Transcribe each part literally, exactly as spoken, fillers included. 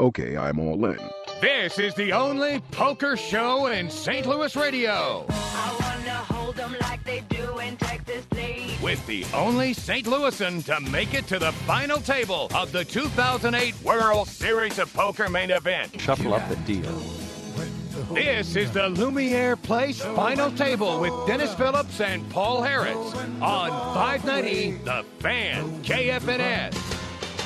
Okay, I'm all in. This is the only poker show in Saint Louis radio. I wanna hold them like they do in Texas, please. With the only Saint Louisan to make it to the final table of the two thousand eight World Series of Poker main event. Shuffle up the deal. This is the Lumiere Place final table with Dennis Phillips and Paul Harris on five ninety The Fan, K F N S.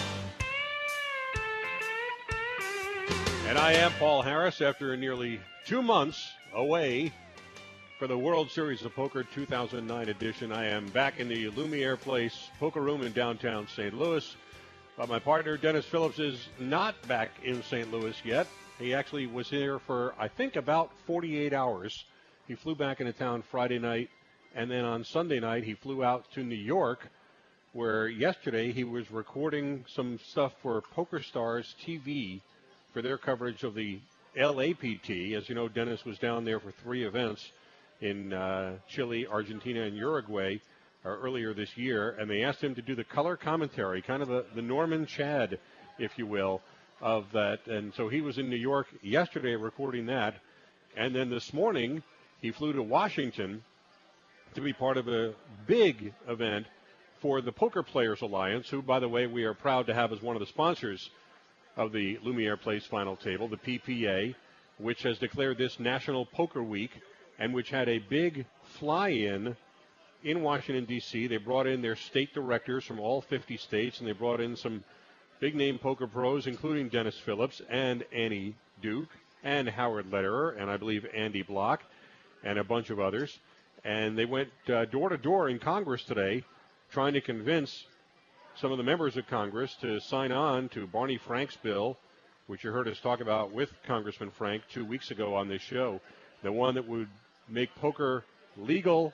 And I am Paul Harris after nearly two months away for the World Series of Poker two thousand nine edition. I am back in the Lumiere Place Poker Room in downtown Saint Louis. But my partner, Dennis Phillips, is not back in Saint Louis yet. He actually was here for, I think, about forty-eight hours. He flew back into town Friday night, and then on Sunday night he flew out to New York, where yesterday he was recording some stuff for PokerStars T V for their coverage of the L A P T. As you know, Dennis was down there for three events in uh, Chile, Argentina, and Uruguay uh, earlier this year, and they asked him to do the color commentary, kind of the, the Norman Chad, if you will, of that. And so he was in New York yesterday recording that, and then this morning he flew to Washington to be part of a big event for the Poker Players Alliance, who, by the way, we are proud to have as one of the sponsors of the Lumiere Place final table, the P P A, which has declared this National Poker Week and which had a big fly-in in Washington, D C. They brought in their state directors from all fifty states, and they brought in some big-name poker pros, including Dennis Phillips and Annie Duke and Howard Lederer and I believe Andy Block and a bunch of others. And they went uh, door-to-door in Congress today trying to convince some of the members of Congress to sign on to Barney Frank's bill, which you heard us talk about with Congressman Frank two weeks ago on this show, the one that would make poker legal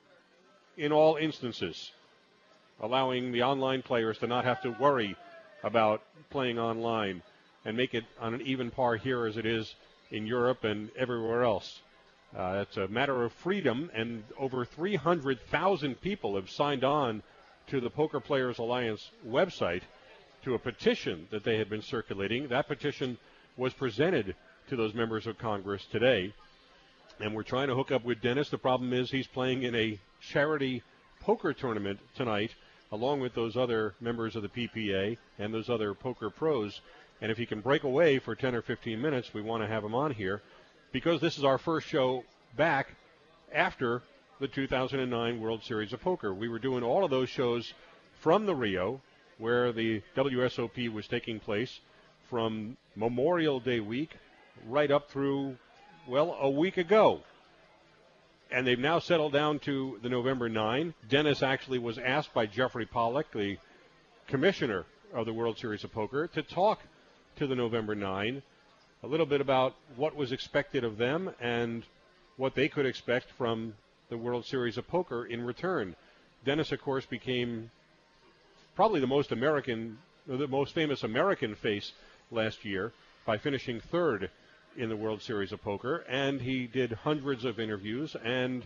in all instances, allowing the online players to not have to worry about playing online and make it on an even par here as it is in Europe and everywhere else. Uh, it's a matter of freedom, and over three hundred thousand people have signed on to the Poker Players Alliance website to a petition that they had been circulating. That petition was presented to those members of Congress today, and we're trying to hook up with Dennis. The problem is he's playing in a charity poker tournament tonight along with those other members of the P P A and those other poker pros, and if he can break away for ten or fifteen minutes, we want to have him on here because this is our first show back after the two thousand nine World Series of Poker. We were doing all of those shows from the Rio, where the W S O P was taking place, from Memorial Day week right up through, well, a week ago. And they've now settled down to the November ninth. Dennis actually was asked by Jeffrey Pollack, the commissioner of the World Series of Poker, to talk to the November ninth, a little bit about what was expected of them and what they could expect from the World Series of Poker in return. Dennis, of course, became probably the most American, the most famous American face last year by finishing third in the World Series of Poker, and he did hundreds of interviews and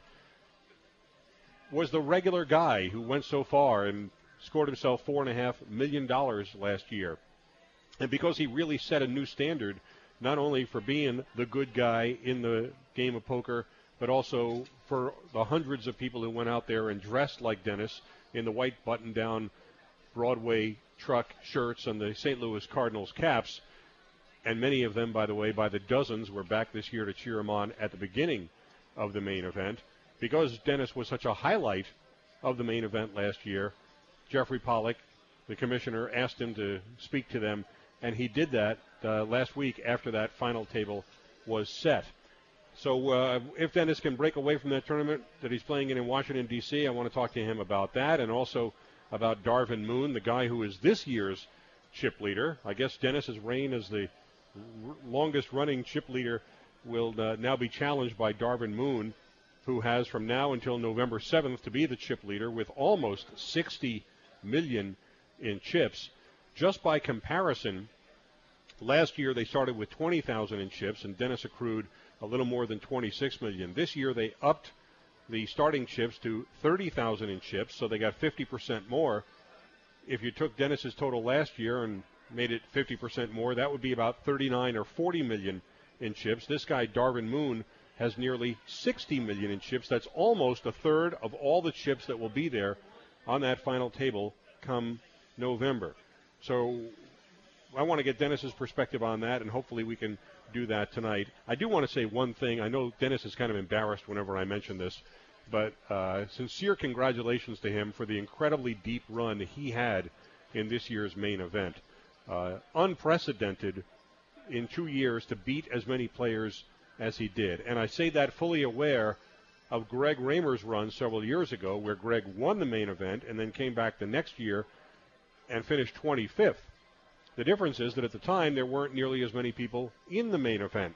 was the regular guy who went so far and scored himself four and a half million dollars last year. And because he really set a new standard, not only for being the good guy in the game of poker, but also for the hundreds of people who went out there and dressed like Dennis in the white button-down Broadway truck shirts and the Saint Louis Cardinals caps. And many of them, by the way, by the dozens, were back this year to cheer him on at the beginning of the main event. Because Dennis was such a highlight of the main event last year, Jeffrey Pollack, the commissioner, asked him to speak to them, and he did that uh, last week after that final table was set. So uh, if Dennis can break away from that tournament that he's playing in in Washington, D C, I want to talk to him about that and also about Darvin Moon, the guy who is this year's chip leader. I guess Dennis's reign as the r- longest-running chip leader will uh, now be challenged by Darvin Moon, who has from now until November seventh to be the chip leader with almost sixty million in chips. Just by comparison, last year they started with twenty thousand in chips, and Dennis accrued a little more than twenty-six million. This year they upped the starting chips to thirty thousand in chips, so they got fifty percent more. If you took Dennis's total last year and made it fifty percent more. That would be about thirty-nine or forty million in chips. This guy, Darvin Moon, has nearly sixty million in chips. That's almost a third of all the chips that will be there on that final table come November. So I want to get Dennis's perspective on that, and hopefully we can do that tonight. I do want to say one thing. I know Dennis is kind of embarrassed whenever I mention this, but uh, sincere congratulations to him for the incredibly deep run he had in this year's main event. Uh, unprecedented in two years to beat as many players as he did. And I say that fully aware of Greg Raymer's run several years ago, where Greg won the main event and then came back the next year and finished twenty-fifth. The difference is that at the time there weren't nearly as many people in the main event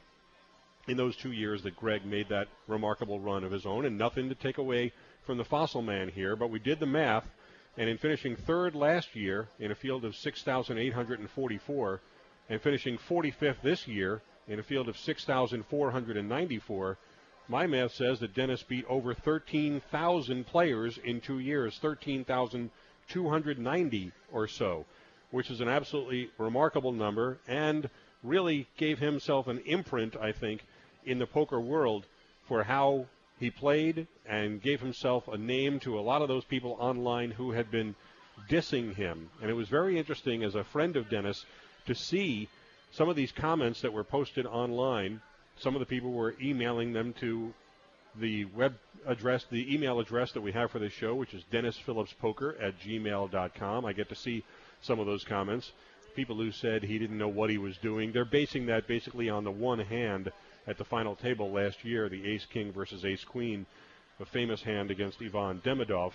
in those two years that Greg made that remarkable run of his own, and nothing to take away from the Fossil Man here, but we did the math, and in finishing third last year in a field of six thousand eight hundred forty-four and finishing forty-fifth this year in a field of six thousand four hundred ninety-four, my math says that Dennis beat over thirteen thousand players in two years, thirteen thousand two hundred ninety or so, which is an absolutely remarkable number and really gave himself an imprint, I think, in the poker world for how he played, and gave himself a name to a lot of those people online who had been dissing him. And it was very interesting as a friend of Dennis to see some of these comments that were posted online. Some of the people were emailing them to the web address, the email address that we have for this show, which is dennis phillips poker at gmail dot com. I get to see some of those comments. People who said he didn't know what he was doing. They're basing that basically on the one hand at the final table last year, the ace-king versus ace-queen, the famous hand against Ivan Demidov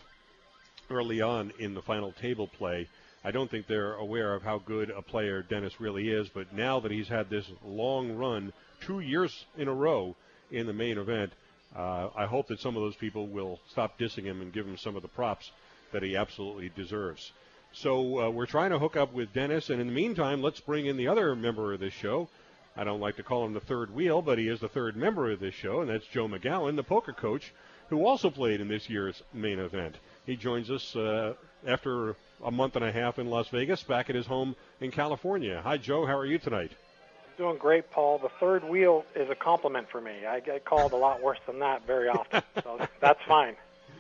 early on in the final table play. I don't think they're aware of how good a player Dennis really is, but now that he's had this long run, two years in a row in the main event, uh, I hope that some of those people will stop dissing him and give him some of the props that he absolutely deserves. So uh, we're trying to hook up with Dennis, and in the meantime, let's bring in the other member of this show. I don't like to call him the third wheel, but he is the third member of this show, and that's Joe McGowan, the poker coach, who also played in this year's main event. He joins us uh, after a month and a half in Las Vegas, back at his home in California. Hi, Joe. How are you tonight? Doing great, Paul. The third wheel is a compliment for me. I get called a lot worse than that very often, so that's fine.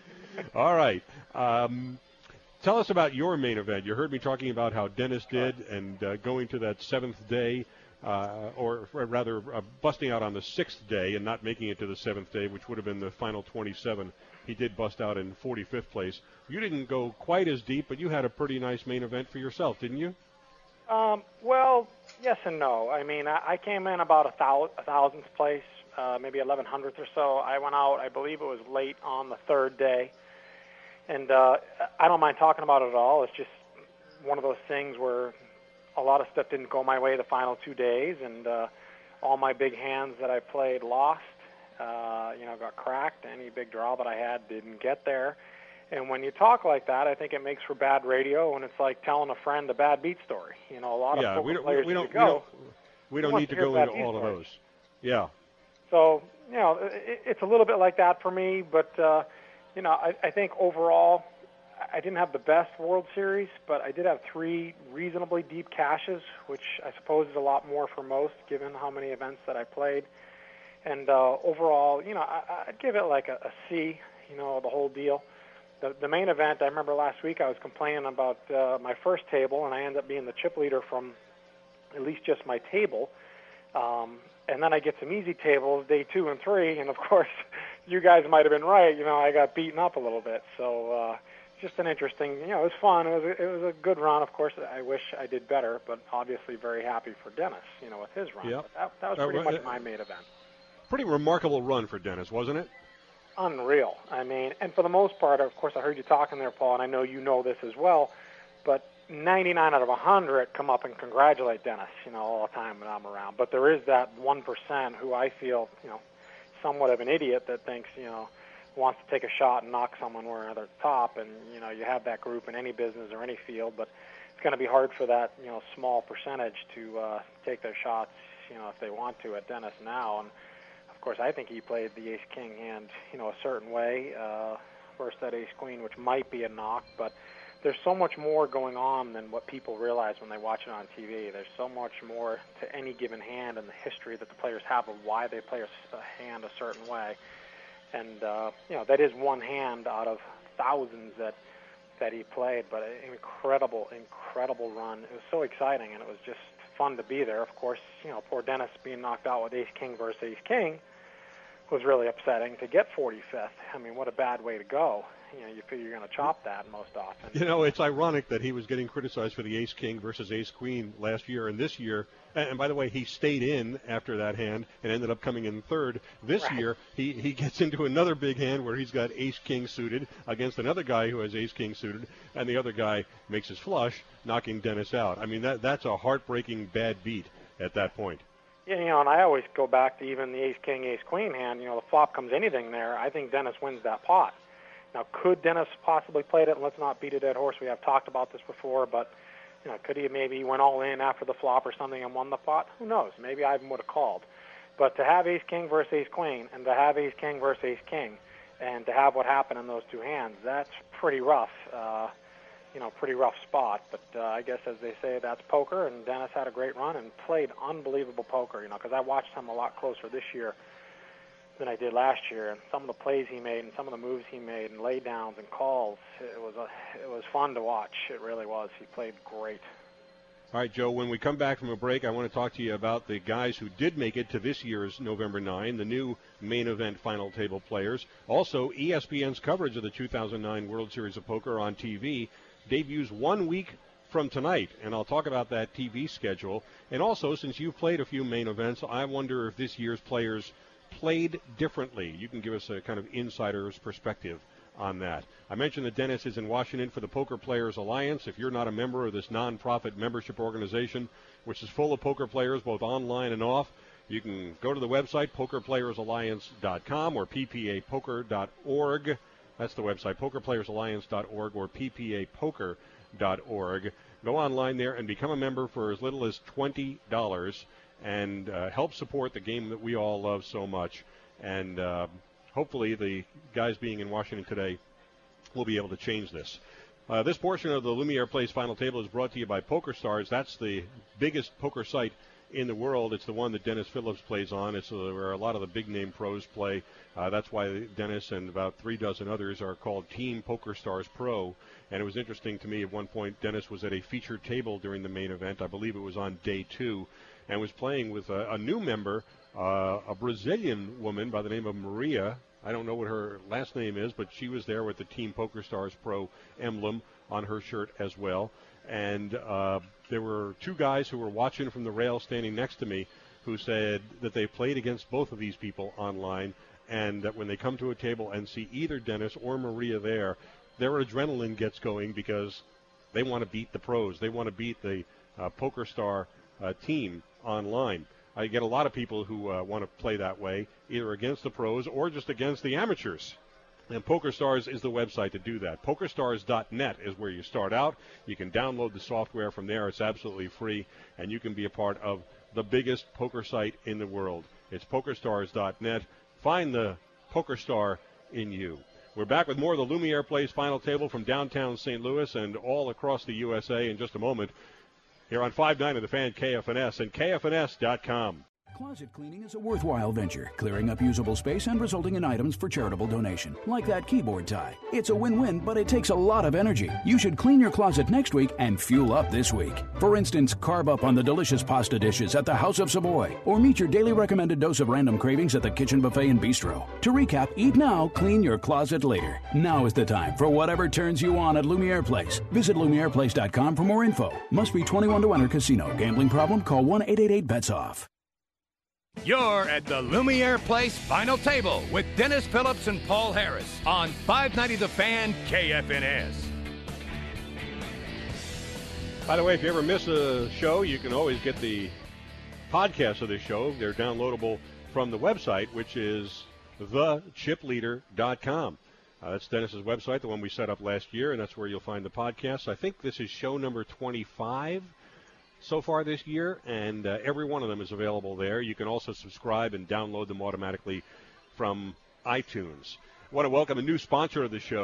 All right. Um, tell us about your main event. You heard me talking about how Dennis did, and uh, going to that seventh day, uh, or rather uh, busting out on the sixth day and not making it to the seventh day, which would have been the final twenty-seven. He did bust out in forty-fifth place. You didn't go quite as deep, but you had a pretty nice main event for yourself, didn't you? Um, well, yes and no. I mean, I, I came in about a, thou- a thousandth place, uh, maybe eleven hundredth or so. I went out, I believe it was late on the third day. And uh, I don't mind talking about it at all. It's just one of those things where a lot of stuff didn't go my way the final two days, and uh, all my big hands that I played lost. Uh, you know, got cracked. Any big draw that I had didn't get there. And when you talk like that, I think it makes for bad radio, and it's like telling a friend a bad beat story. You know, a lot yeah, of we don't, players we don't, go, we don't, we don't need to go into all stories. of those. Yeah. So, you know, it, it's a little bit like that for me, but, uh, you know, I, I think overall I didn't have the best World Series, but I did have three reasonably deep caches, which I suppose is a lot more for most, given how many events that I played. And uh, overall, you know, I, I'd give it like a, a C, you know, the whole deal. The, the main event, I remember last week I was complaining about uh, my first table, and I ended up being the chip leader from at least just my table. Um, and then I get some easy tables, day two and three, and of course, you guys might have been right. You know, I got beaten up a little bit. So uh, just an interesting, you know, it was fun. It was a, it was a good run. Of course, I wish I did better, but obviously very happy for Dennis, you know, with his run. Yep. But that, that was pretty uh, much my main event. Pretty remarkable run for Dennis, wasn't it? Unreal. I mean, and for the most part, of course, I heard you talking there, Paul, and I know you know this as well, but ninety-nine out of one hundred come up and congratulate Dennis, you know, all the time when I'm around. But there is that one percent who I feel, you know, somewhat of an idiot that thinks, you know, wants to take a shot and knock someone where they're top. And, you know, you have that group in any business or any field, but it's going to be hard for that, you know, small percentage to uh, take their shots, you know, if they want to at Dennis now. And, of course, I think he played the ace-king hand, you know, a certain way uh, versus that ace-queen, which might be a knock. But there's so much more going on than what people realize when they watch it on T V. There's so much more to any given hand and the history that the players have of why they play a, a hand a certain way. And, uh, you know, that is one hand out of thousands that that he played, but an incredible, incredible run. It was so exciting, and it was just fun to be there. Of course, you know, poor Dennis being knocked out with ace-king versus ace-king was really upsetting to get forty-fifth. I mean, what a bad way to go. You know, you figure you're going to chop that most often. You know, it's ironic that he was getting criticized for the ace-king versus ace-queen last year, and this year, and by the way, he stayed in after that hand and ended up coming in third. This right. year, he, he gets into another big hand where he's got ace-king suited against another guy who has ace-king suited, and the other guy makes his flush, knocking Dennis out. I mean, that that's a heartbreaking bad beat at that point. Yeah, you know, and I always go back to even the ace-king, ace-queen hand. You know, the flop comes anything there. I think Dennis wins that pot. Now, could Dennis possibly played it? And let's not beat a dead horse. We have talked about this before, but you know, could he maybe went all in after the flop or something and won the pot? Who knows? Maybe Ivan would have called. But to have ace-king versus ace-queen, and to have ace-king versus ace-king, and to have what happened in those two hands, that's pretty rough. Uh, you know, pretty rough spot. But uh, I guess, as they say, that's poker. And Dennis had a great run and played unbelievable poker. You know, because I watched him a lot closer this year than I did last year, and some of the plays he made and some of the moves he made and lay downs and calls, it was a, it was fun to watch. It really was. He played great. All right, Joe, when we come back from a break, I want to talk to you about the guys who did make it to this year's November ninth, the new main event final table players. Also, E S P N's coverage of the two thousand nine World Series of Poker on T V debuts one week from tonight, and I'll talk about that T V schedule. And also, since you've played a few main events, I wonder if this year's players played differently. You can give us a kind of insider's perspective on that. I mentioned that Dennis is in Washington for the Poker Players Alliance. If you're not a member of this nonprofit membership organization, which is full of poker players both online and off, you can go to the website poker players alliance dot com or p p a poker dot org. That's the website, poker players alliance dot org or p p a poker dot org. Go online there and become a member for as little as twenty dollars. And uh, help support the game that we all love so much. And uh, hopefully the guys being in Washington today will be able to change this. Uh, this portion of the Lumiere Place Final Table is brought to you by PokerStars. That's the biggest poker site in the world. It's the one that Dennis Phillips plays on. It's uh, where a lot of the big-name pros play. Uh, that's why Dennis and about three dozen others are called Team PokerStars Pro. And it was interesting to me at one point, Dennis was at a featured table during the main event. I believe it was on day two. And was playing with a, a new member, uh, a Brazilian woman by the name of Maria. I don't know what her last name is, but she was there with the Team PokerStars Pro emblem on her shirt as well. And uh, there were two guys who were watching from the rail standing next to me who said that they played against both of these people online, and that when they come to a table and see either Dennis or Maria there, their adrenaline gets going because they want to beat the pros. They want to beat the uh, PokerStar uh, team online. I get a lot of people who uh, want to play that way, either against the pros or just against the amateurs. And PokerStars is the website to do that. PokerStars dot net is where you start out. You can download the software from there. It's absolutely free, and you can be a part of the biggest poker site in the world. It's PokerStars dot net. Find the PokerStar in you. We're back with more of the Lumiere Place Final Table from downtown Saint Louis and all across the U S A in just a moment, here on five ninety The Fan, K F N S, and K F N S dot com. Closet cleaning is a worthwhile venture, clearing up usable space and resulting in items for charitable donation, like that keyboard tie. It's a win-win, but it takes a lot of energy. You should clean your closet next week and fuel up this week. For instance, carb up on the delicious pasta dishes at the House of Savoy, or meet your daily recommended dose of random cravings at the Kitchen Buffet and Bistro. To recap, eat now, clean your closet later. Now is the time for whatever turns you on at Lumiere Place. Visit Lumiere Place dot com for more info. Must be twenty-one to enter. Casino. Gambling problem? Call one eight eight eight bets off. You're at the Lumiere Place Final Table with Dennis Phillips and Paul Harris on five ninety The Fan, K F N S. By the way, if you ever miss a show, you can always get the podcast of the show. They're downloadable from the website, which is the chip leader dot com. Uh, that's Dennis's website, the one we set up last year, and that's where you'll find the podcasts. I think this is show number twenty-five. So far this year, and uh, every one of them is available there. You can also subscribe and download them automatically from iTunes. I want to welcome a new sponsor of the show.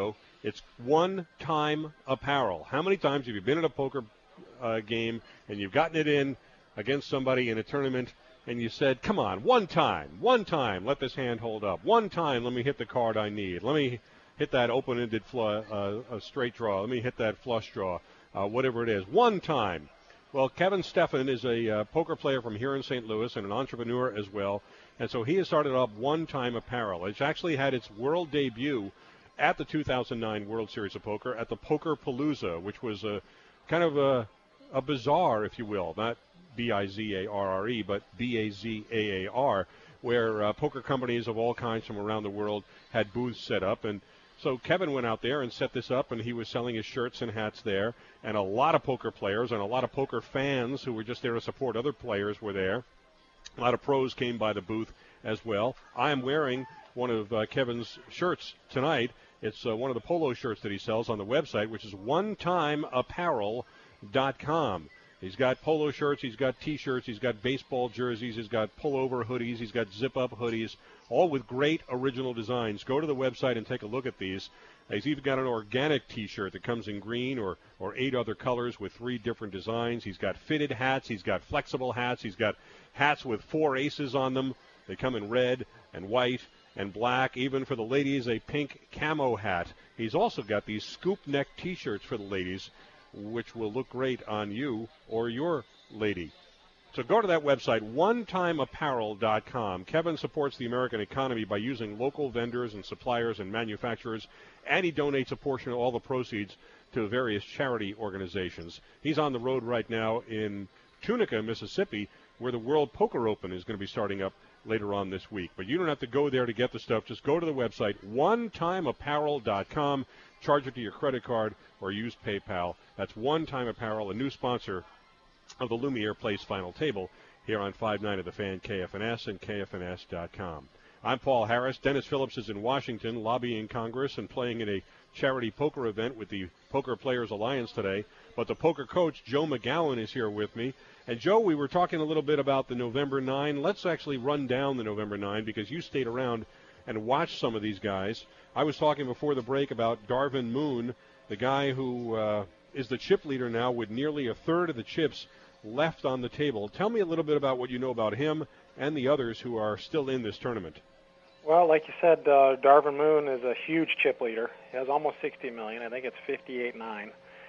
It's one-time apparel. How many times have you been at a poker uh, game and you've gotten it in against somebody in a tournament and you said, come on, one time, one time, let this hand hold up. One time, let me hit the card I need. Let me hit that open-ended fl- uh, a straight draw. Let me hit that flush draw, uh, whatever it is. One time. Well, Kevin Steffen is a uh, poker player from here in Saint Louis and an entrepreneur as well. And so he has started up One Time Apparel. It's actually had its world debut at the two thousand nine World Series of Poker at the Poker Palooza, which was a kind of a, a bazaar, if you will, not B I Z A R R E, but B A Z A A R, where uh, poker companies of all kinds from around the world had booths set up. And so Kevin went out there and set this up, and he was selling his shirts and hats there. And a lot of poker players and a lot of poker fans who were just there to support other players were there. A lot of pros came by the booth as well. I am wearing one of uh, Kevin's shirts tonight. It's uh, one of the polo shirts that he sells on the website, which is one time apparel dot com. He's got polo shirts, he's got T-shirts, he's got baseball jerseys, he's got pullover hoodies, he's got zip-up hoodies, all with great original designs. Go to the website and take a look at these. He's even got an organic T-shirt that comes in green or, or eight other colors with three different designs. He's got fitted hats, he's got flexible hats, he's got hats with four aces on them. They come in red and white and black, even for the ladies, a pink camo hat. He's also got these scoop neck T-shirts for the ladies, which will look great on you or your lady. So go to that website, one time apparel dot com. Kevin supports the American economy by using local vendors and suppliers and manufacturers, and he donates a portion of all the proceeds to various charity organizations. He's on the road right now in Tunica, Mississippi, where the World Poker Open is going to be starting up later on this week. But you don't have to go there to get the stuff. Just go to the website, one time apparel dot com, charge it to your credit card, or use PayPal. That's One Time Apparel, a new sponsor of the Lumiere Place Final Table here on five nine of the Fan, K F N S, and K F N S dot com. I'm Paul Harris. Dennis Phillips is in Washington lobbying Congress and playing in a charity poker event with the Poker Players Alliance today. But the poker coach, Joe McGowan, is here with me. And, Joe, we were talking a little bit about the November ninth. Let's actually run down the November ninth because you stayed around and watched some of these guys. I was talking before the break about Darvin Moon, the guy who uh, is the chip leader now with nearly a third of the chips left on the table. Tell me a little bit about what you know about him and the others who are still in this tournament. Well, like you said, uh, Darvin Moon is a huge chip leader. He has almost sixty million. I think it's fifty-eight nine.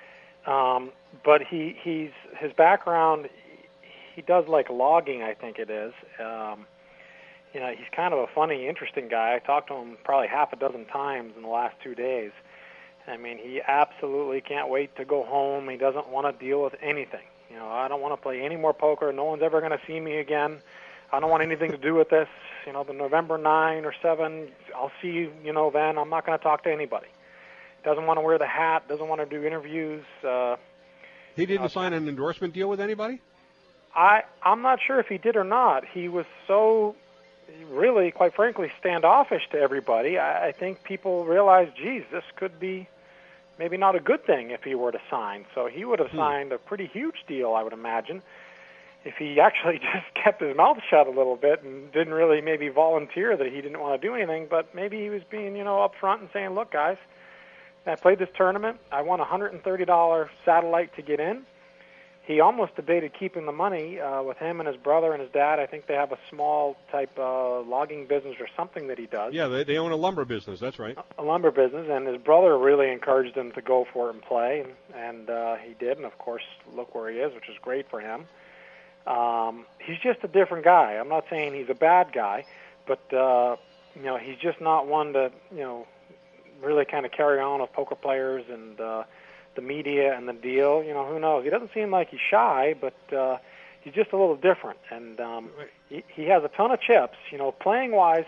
Um, but he he's his background, he does like logging, I think it is. Um, you know, he's kind of a funny, interesting guy. I talked to him probably half a dozen times in the last two days. I mean, he absolutely can't wait to go home. He doesn't want to deal with anything. You know, I don't want to play any more poker. No one's ever going to see me again. I don't want anything to do with this. You know, the November ninth or seventh, I'll see you, you know, then. I'm not going to talk to anybody. Doesn't want to wear the hat, doesn't want to do interviews. Uh, he didn't uh, sign an endorsement deal with anybody? I, I'm not sure if he did or not. He was so, really, quite frankly, standoffish to everybody. I, I think people realized, geez, this could be maybe not a good thing if he were to sign. So he would have hmm. signed a pretty huge deal, I would imagine, if he actually just kept his mouth shut a little bit and didn't really maybe volunteer that he didn't want to do anything. But maybe he was being, you know, upfront and saying, look, guys, I played this tournament. I won a one hundred thirty dollars satellite to get in. He almost debated keeping the money uh, with him and his brother and his dad. I think they have a small type uh, logging business or something that he does. Yeah, they, they own a lumber business. That's right. A, a lumber business, and his brother really encouraged him to go for it and play, and, and uh, he did. And, of course, look where he is, which is great for him. Um, he's just a different guy. I'm not saying he's a bad guy, but, uh, you know, he's just not one to, you know, really kind of carry on with poker players and uh, the media and the deal. You know, who knows? He doesn't seem like he's shy, but uh, he's just a little different. And um, he, he has a ton of chips, you know, playing-wise.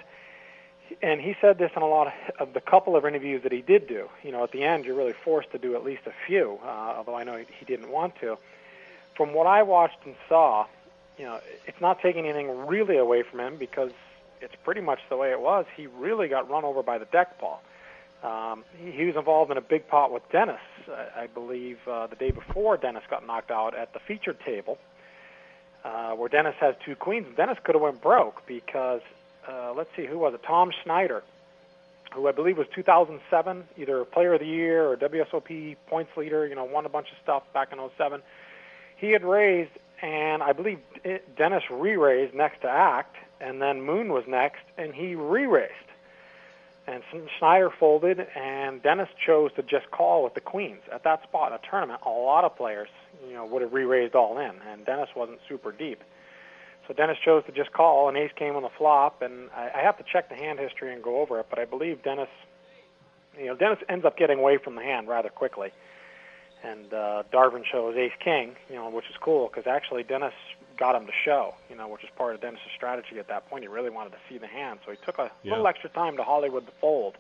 And he said this in a lot of, of the couple of interviews that he did do. You know, at the end, you're really forced to do at least a few, uh, although I know he, he didn't want to. From what I watched and saw, you know, it's not taking anything really away from him because it's pretty much the way it was. He really got run over by the deck ball. Um, he, he was involved in a big pot with Dennis, I, I believe, uh, the day before Dennis got knocked out at the featured table, uh, where Dennis has two queens. Dennis could have went broke because, uh, let's see, who was it? Tom Schneider who I believe was two thousand seven, either Player of the Year or W S O P points leader, you know, won a bunch of stuff back in oh seven. He had raised, and I believe it, Dennis re-raised next to Act, and then Moon was next, and he re-raised. And Schneider folded, and Dennis chose to just call with the queens. At that spot in a tournament, a lot of players, you know, would have re-raised all in, and Dennis wasn't super deep. So Dennis chose to just call, and ace came on the flop, and I, I have to check the hand history and go over it, but I believe Dennis, you know, Dennis ends up getting away from the hand rather quickly. And uh, Darvin chose ace-king, you know, which is cool, because actually Dennis got him to show, you know, which is part of Dennis's strategy at that point. He really wanted to see the hand, so he took a yeah. little extra time to Hollywood the fold.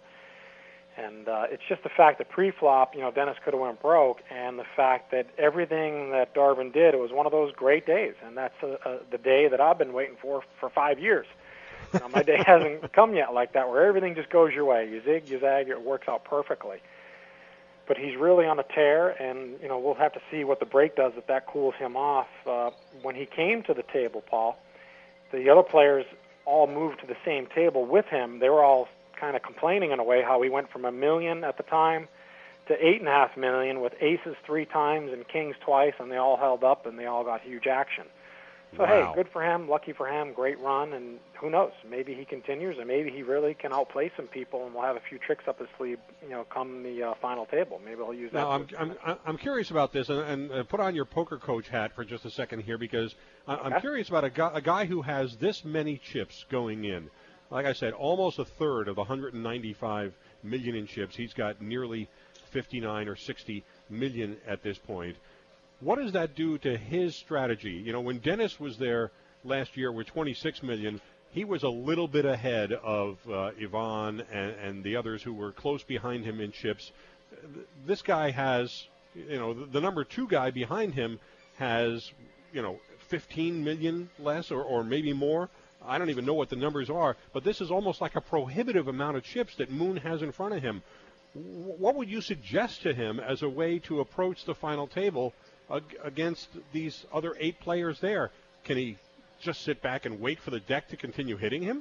And uh, it's just the fact that pre-flop, you know, Dennis could have went broke, and the fact that everything that Darvin did, it was one of those great days, and that's uh, uh, the day that I've been waiting for for five years. You know, my day hasn't come yet like that, where everything just goes your way. You zig, you zag, it works out perfectly. But he's really on a tear, and, you know, we'll have to see what the break does if that cools him off. Uh, when he came to the table, Paul, the other players all moved to the same table with him. They were all kind of complaining in a way how he went from a million at the time to eight and a half million with aces three times and kings twice, and they all held up and they all got huge action. So, wow. hey, good for him, lucky for him, great run, and who knows, maybe he continues, and maybe he really can outplay some people, and we'll have a few tricks up his sleeve, you know, come the uh, final table. Maybe he'll use that. Now, I'm, I'm, I'm curious about this, and, and uh, put on your poker coach hat for just a second here, because I, I'm okay. curious about a guy, a guy who has this many chips going in. Like I said, almost a third of the one hundred ninety-five million in chips. He's got nearly fifty-nine or sixty million at this point. What does that do to his strategy? You know, when Dennis was there last year with twenty-six million, he was a little bit ahead of uh, Ivan and, and the others who were close behind him in chips. This guy has, you know, the, the number two guy behind him has, you know, fifteen million less or, or maybe more. I don't even know what the numbers are, but this is almost like a prohibitive amount of chips that Moon has in front of him. What would you suggest to him as a way to approach the final table against these other eight players there? Can he just sit back and wait for the deck to continue hitting him?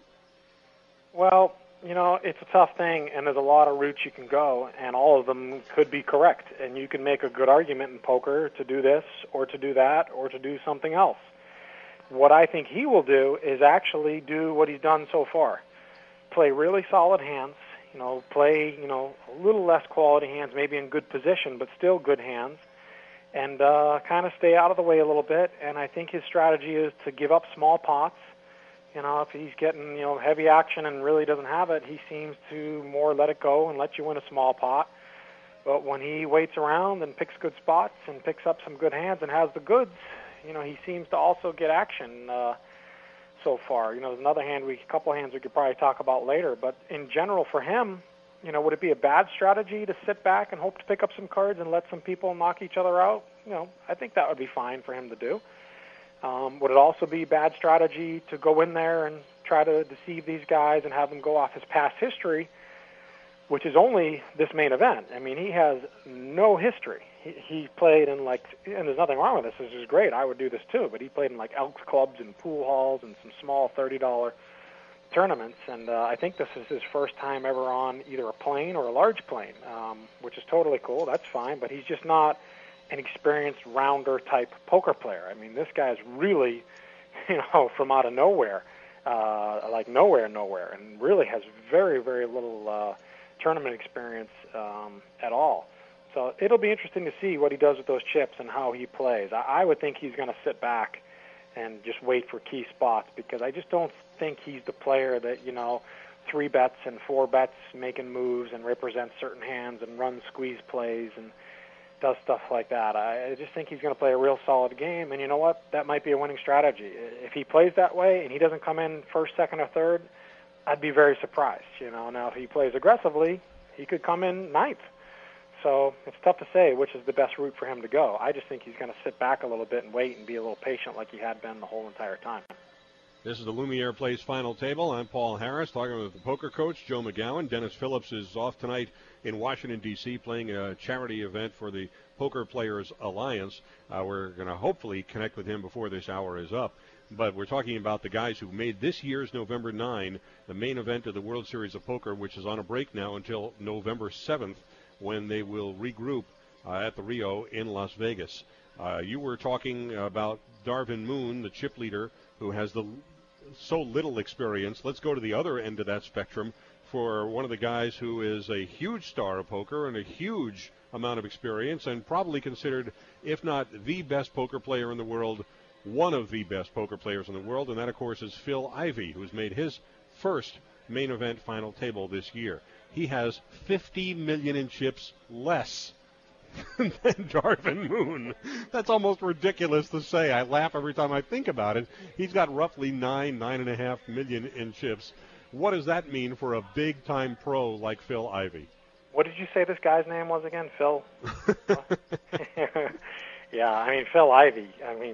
Well, you know, it's a tough thing, and there's a lot of routes you can go, and all of them could be correct. And you can make a good argument in poker to do this or to do that or to do something else. What I think he will do is actually do what he's done so far. Play really solid hands, you know, play, you know, a little less quality hands, maybe in good position, but still good hands, and uh, kind of stay out of the way a little bit. And I think his strategy is to give up small pots. You know, if he's getting, you know, heavy action and really doesn't have it, he seems to more let it go and let you win a small pot. But when he waits around and picks good spots and picks up some good hands and has the goods, you know, he seems to also get action uh, so far. You know, there's another hand, we, a couple of hands we could probably talk about later. But in general, for him, you know, would it be a bad strategy to sit back and hope to pick up some cards and let some people knock each other out? You know, I think that would be fine for him to do. Um, would it also be bad strategy to go in there and try to deceive these guys and have them go off his past history, which is only this main event? I mean, he has no history. He, he played in, like, and there's nothing wrong with this. This is great. I would do this too. But he played in, like, Elks Clubs and pool halls and some small thirty dollar tournaments. And uh, I think this is his first time ever on either a plane or a large plane, um, which is totally cool. That's fine. But he's just not an experienced rounder-type poker player. I mean, this guy's really, you know, from out of nowhere, uh, like nowhere, nowhere, and really has very, very little uh, tournament experience um, at all. So it'll be interesting to see what he does with those chips and how he plays. I, I would think he's going to sit back and just wait for key spots, because I just don't think he's the player that, you know, three bets and four bets making moves and represents certain hands and runs squeeze plays and does stuff like that. I just think he's going to play a real solid game, and you know what? That might be a winning strategy. If he plays that way and he doesn't come in first, second, or third, I'd be very surprised. You know, now if he plays aggressively, he could come in ninth. So it's tough to say which is the best route for him to go. I just think he's going to sit back a little bit and wait and be a little patient like he had been the whole entire time. This is the Lumiere Place Final Table. I'm Paul Harris, talking with the poker coach, Joe McGowan. Dennis Phillips is off tonight in Washington, D C, playing a charity event for the Poker Players Alliance. Uh, we're going to hopefully connect with him before this hour is up. But we're talking about the guys who made this year's November ninth the main event of the World Series of Poker, which is on a break now until November seventh, when they will regroup uh, at the Rio in Las Vegas. Uh, you were talking about Darvin Moon, the chip leader, who has the so little experience. Let's go to the other end of that spectrum for one of the guys who is a huge star of poker and a huge amount of experience, and probably considered, if not the best poker player in the world, one of the best poker players in the world, and that, of course, is Phil Ivey, who's made his first main event final table this year. He has fifty million in chips less than Darvin Moon. That's almost ridiculous to say. I laugh every time I think about it. He's got roughly nine, nine and a half million in chips. What does that mean for a big-time pro like Phil Ivey? What did you say this guy's name was again? Phil? Yeah, I mean, Phil Ivey. I mean,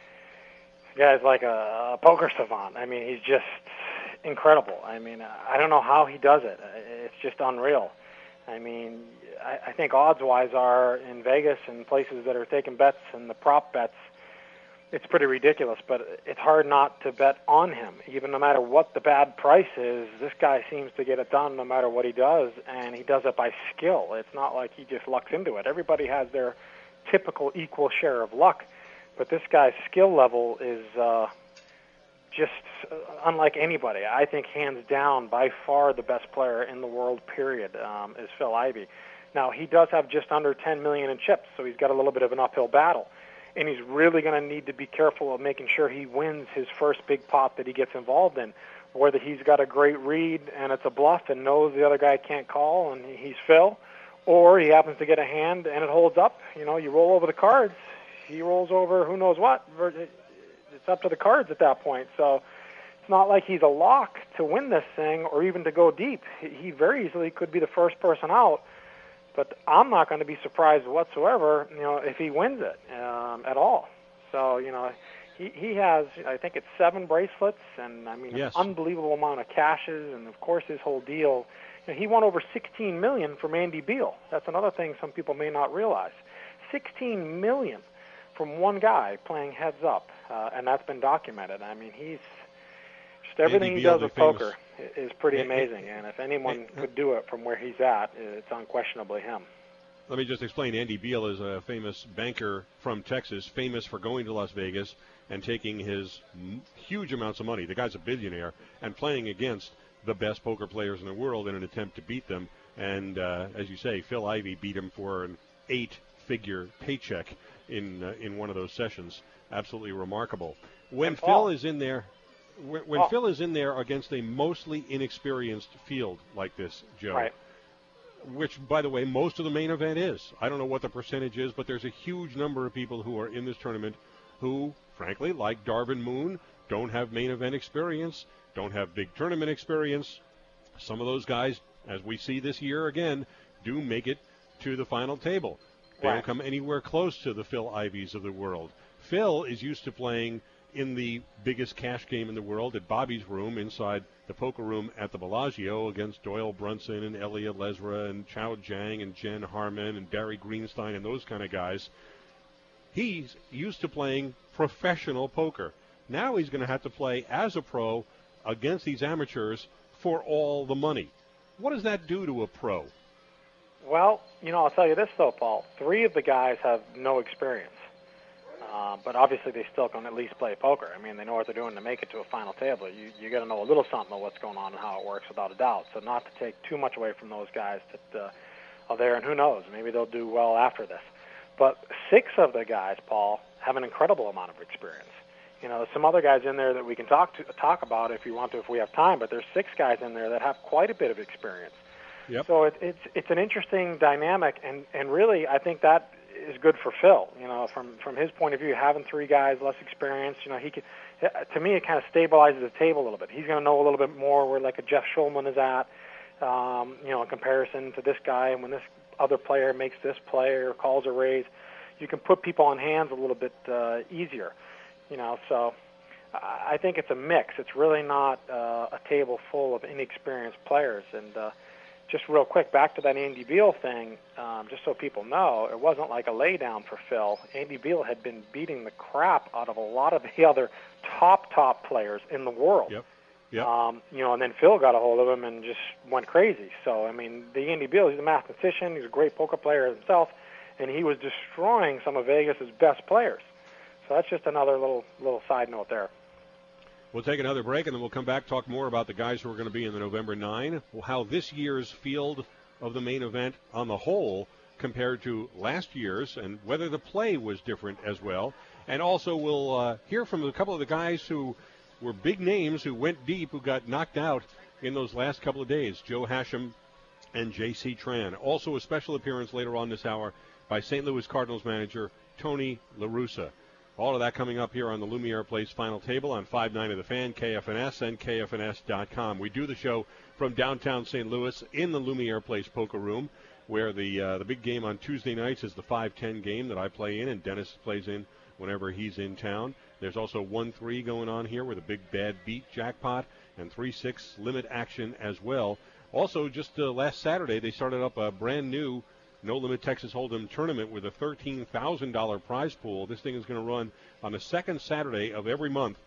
this guy's like a, a poker savant. I mean, he's just incredible. I mean, I don't know how he does it. It's just unreal. I mean, I, I think odds-wise are in Vegas and places that are taking bets and the prop bets, it's pretty ridiculous, but it's hard not to bet on him. Even no matter what the bad price is, this guy seems to get it done no matter what he does, and he does it by skill. It's not like he just lucks into it. Everybody has their typical equal share of luck, but this guy's skill level is uh, just unlike anybody. I think hands down, by far the best player in the world, period, um, is Phil Ivey. Now, he does have just under ten million in chips, so he's got a little bit of an uphill battle. And he's really going to need to be careful of making sure he wins his first big pot that he gets involved in, whether he's got a great read and it's a bluff and knows the other guy can't call and he's Phil, or he happens to get a hand and it holds up. You know, you roll over the cards, he rolls over who knows what. It's up to the cards at that point. So it's not like he's a lock to win this thing or even to go deep. He very easily could be the first person out. But I'm not going to be surprised whatsoever, you know, if he wins it um, at all. So, you know, he he has, I think it's seven bracelets, and I mean, yes. an unbelievable amount of cashes, and of course his whole deal. You know, he won over sixteen million dollars from Andy Beal. That's another thing some people may not realize. sixteen million dollars from one guy playing heads up, uh, and that's been documented. I mean, he's just everything Andy he Beal, does with famous. poker is pretty amazing, and if anyone could do it from where he's at, it's unquestionably him. Let me just explain. Andy Beal is a famous banker from Texas, famous for going to Las Vegas and taking his m- huge amounts of money. The guy's a billionaire, and playing against the best poker players in the world in an attempt to beat them. And uh, as you say, Phil Ivey beat him for an eight-figure paycheck in uh, in one of those sessions. Absolutely remarkable. When And Phil Paul, is in there, when, when Paul, Phil is in there against a mostly inexperienced field like this, Joe. Right. Which, by the way, most of the main event is. I don't know what the percentage is, but there's a huge number of people who are in this tournament who, frankly, like Darvin Moon, don't have main event experience, don't have big tournament experience. Some of those guys, as we see this year again, do make it to the final table. They Right. don't come anywhere close to the Phil Iveys of the world. Phil is used to playing in the biggest cash game in the world at Bobby's room inside the poker room at the Bellagio against Doyle Brunson and Elliot Lesra and Chao Jiang and Jen Harmon and Barry Greenstein and those kind of guys. He's used to playing professional poker. Now he's going to have to play as a pro against these amateurs for all the money. What does that do to a pro? Well, you know, I'll tell you this, though, Paul. Three of the guys have no experience. Uh, but obviously they still can at least play poker. I mean, they know what they're doing to make it to a final table. You you got to know a little something of what's going on and how it works, without a doubt. So not to take too much away from those guys that uh, are there, and who knows, maybe they'll do well after this. But six of the guys, Paul, have an incredible amount of experience. You know, there's some other guys in there that we can talk to talk about if you want to, if we have time. But there's six guys in there that have quite a bit of experience. Yep. So it, it's it's an interesting dynamic, and, and really I think that is good for Phil. You know, from from his point of view, having three guys less experienced, you know, he could. To me, it kind of stabilizes the table a little bit. He's going to know a little bit more where like a Jeff Schulman is at, um, you know, in comparison to this guy. And when this other player makes this play or calls a raise, you can put people on hands a little bit uh, easier. You know, so I think it's a mix. It's really not uh, a table full of inexperienced players, and uh, just real quick, back to that Andy Beal thing, um, just so people know, it wasn't like a laydown for Phil. Andy Beal had been beating the crap out of a lot of the other top, top players in the world. Yep. Yep. Um, you know, and then Phil got a hold of him and just went crazy. So, I mean, the Andy Beal, he's a mathematician, he's a great poker player himself, and he was destroying some of Vegas's best players. So that's just another little little side note there. We'll take another break, and then we'll come back, talk more about the guys who are going to be in the November ninth, how this year's field of the main event on the whole compared to last year's, and whether the play was different as well. And also we'll uh, hear from a couple of the guys who were big names, who went deep, who got knocked out in those last couple of days, Joe Hashem and J C Tran. Also a special appearance later on this hour by Saint Louis Cardinals manager Tony La Russa. All of that coming up here on the Lumiere Place Final Table on five nine of the Fan, K F N S, and K F N S dot com. We do the show from downtown Saint Louis in the Lumiere Place Poker Room, where the uh, the big game on Tuesday nights is the five ten game that I play in, and Dennis plays in whenever he's in town. There's also one three going on here with a big bad beat jackpot and three six limit action as well. Also, just uh, last Saturday, they started up a brand new No Limit Texas Hold'em tournament with a thirteen thousand dollars prize pool. This thing is going to run on the second Saturday of every month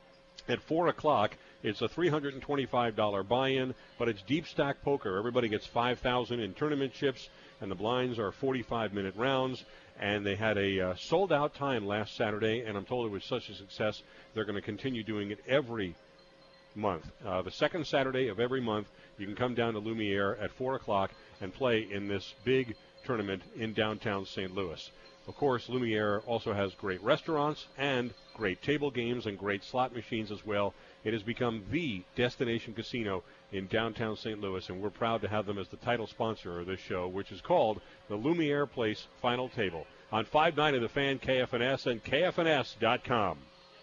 at four o'clock. It's a three hundred twenty-five dollars buy-in, but it's deep stack poker. Everybody gets five thousand dollars in tournament chips, and the blinds are forty-five minute rounds. And they had a uh, sold-out time last Saturday, and I'm told it was such a success, they're going to continue doing it every month. Uh, the second Saturday of every month, you can come down to Lumiere at four o'clock and play in this big tournament in downtown Saint Louis. Of course, Lumiere also has great restaurants and great table games and great slot machines as well. It has become the destination casino in downtown Saint Louis, and we're proud to have them as the title sponsor of this show, which is called the Lumiere Place Final Table on five nine of the Fan, K F N S, and K F N S dot com.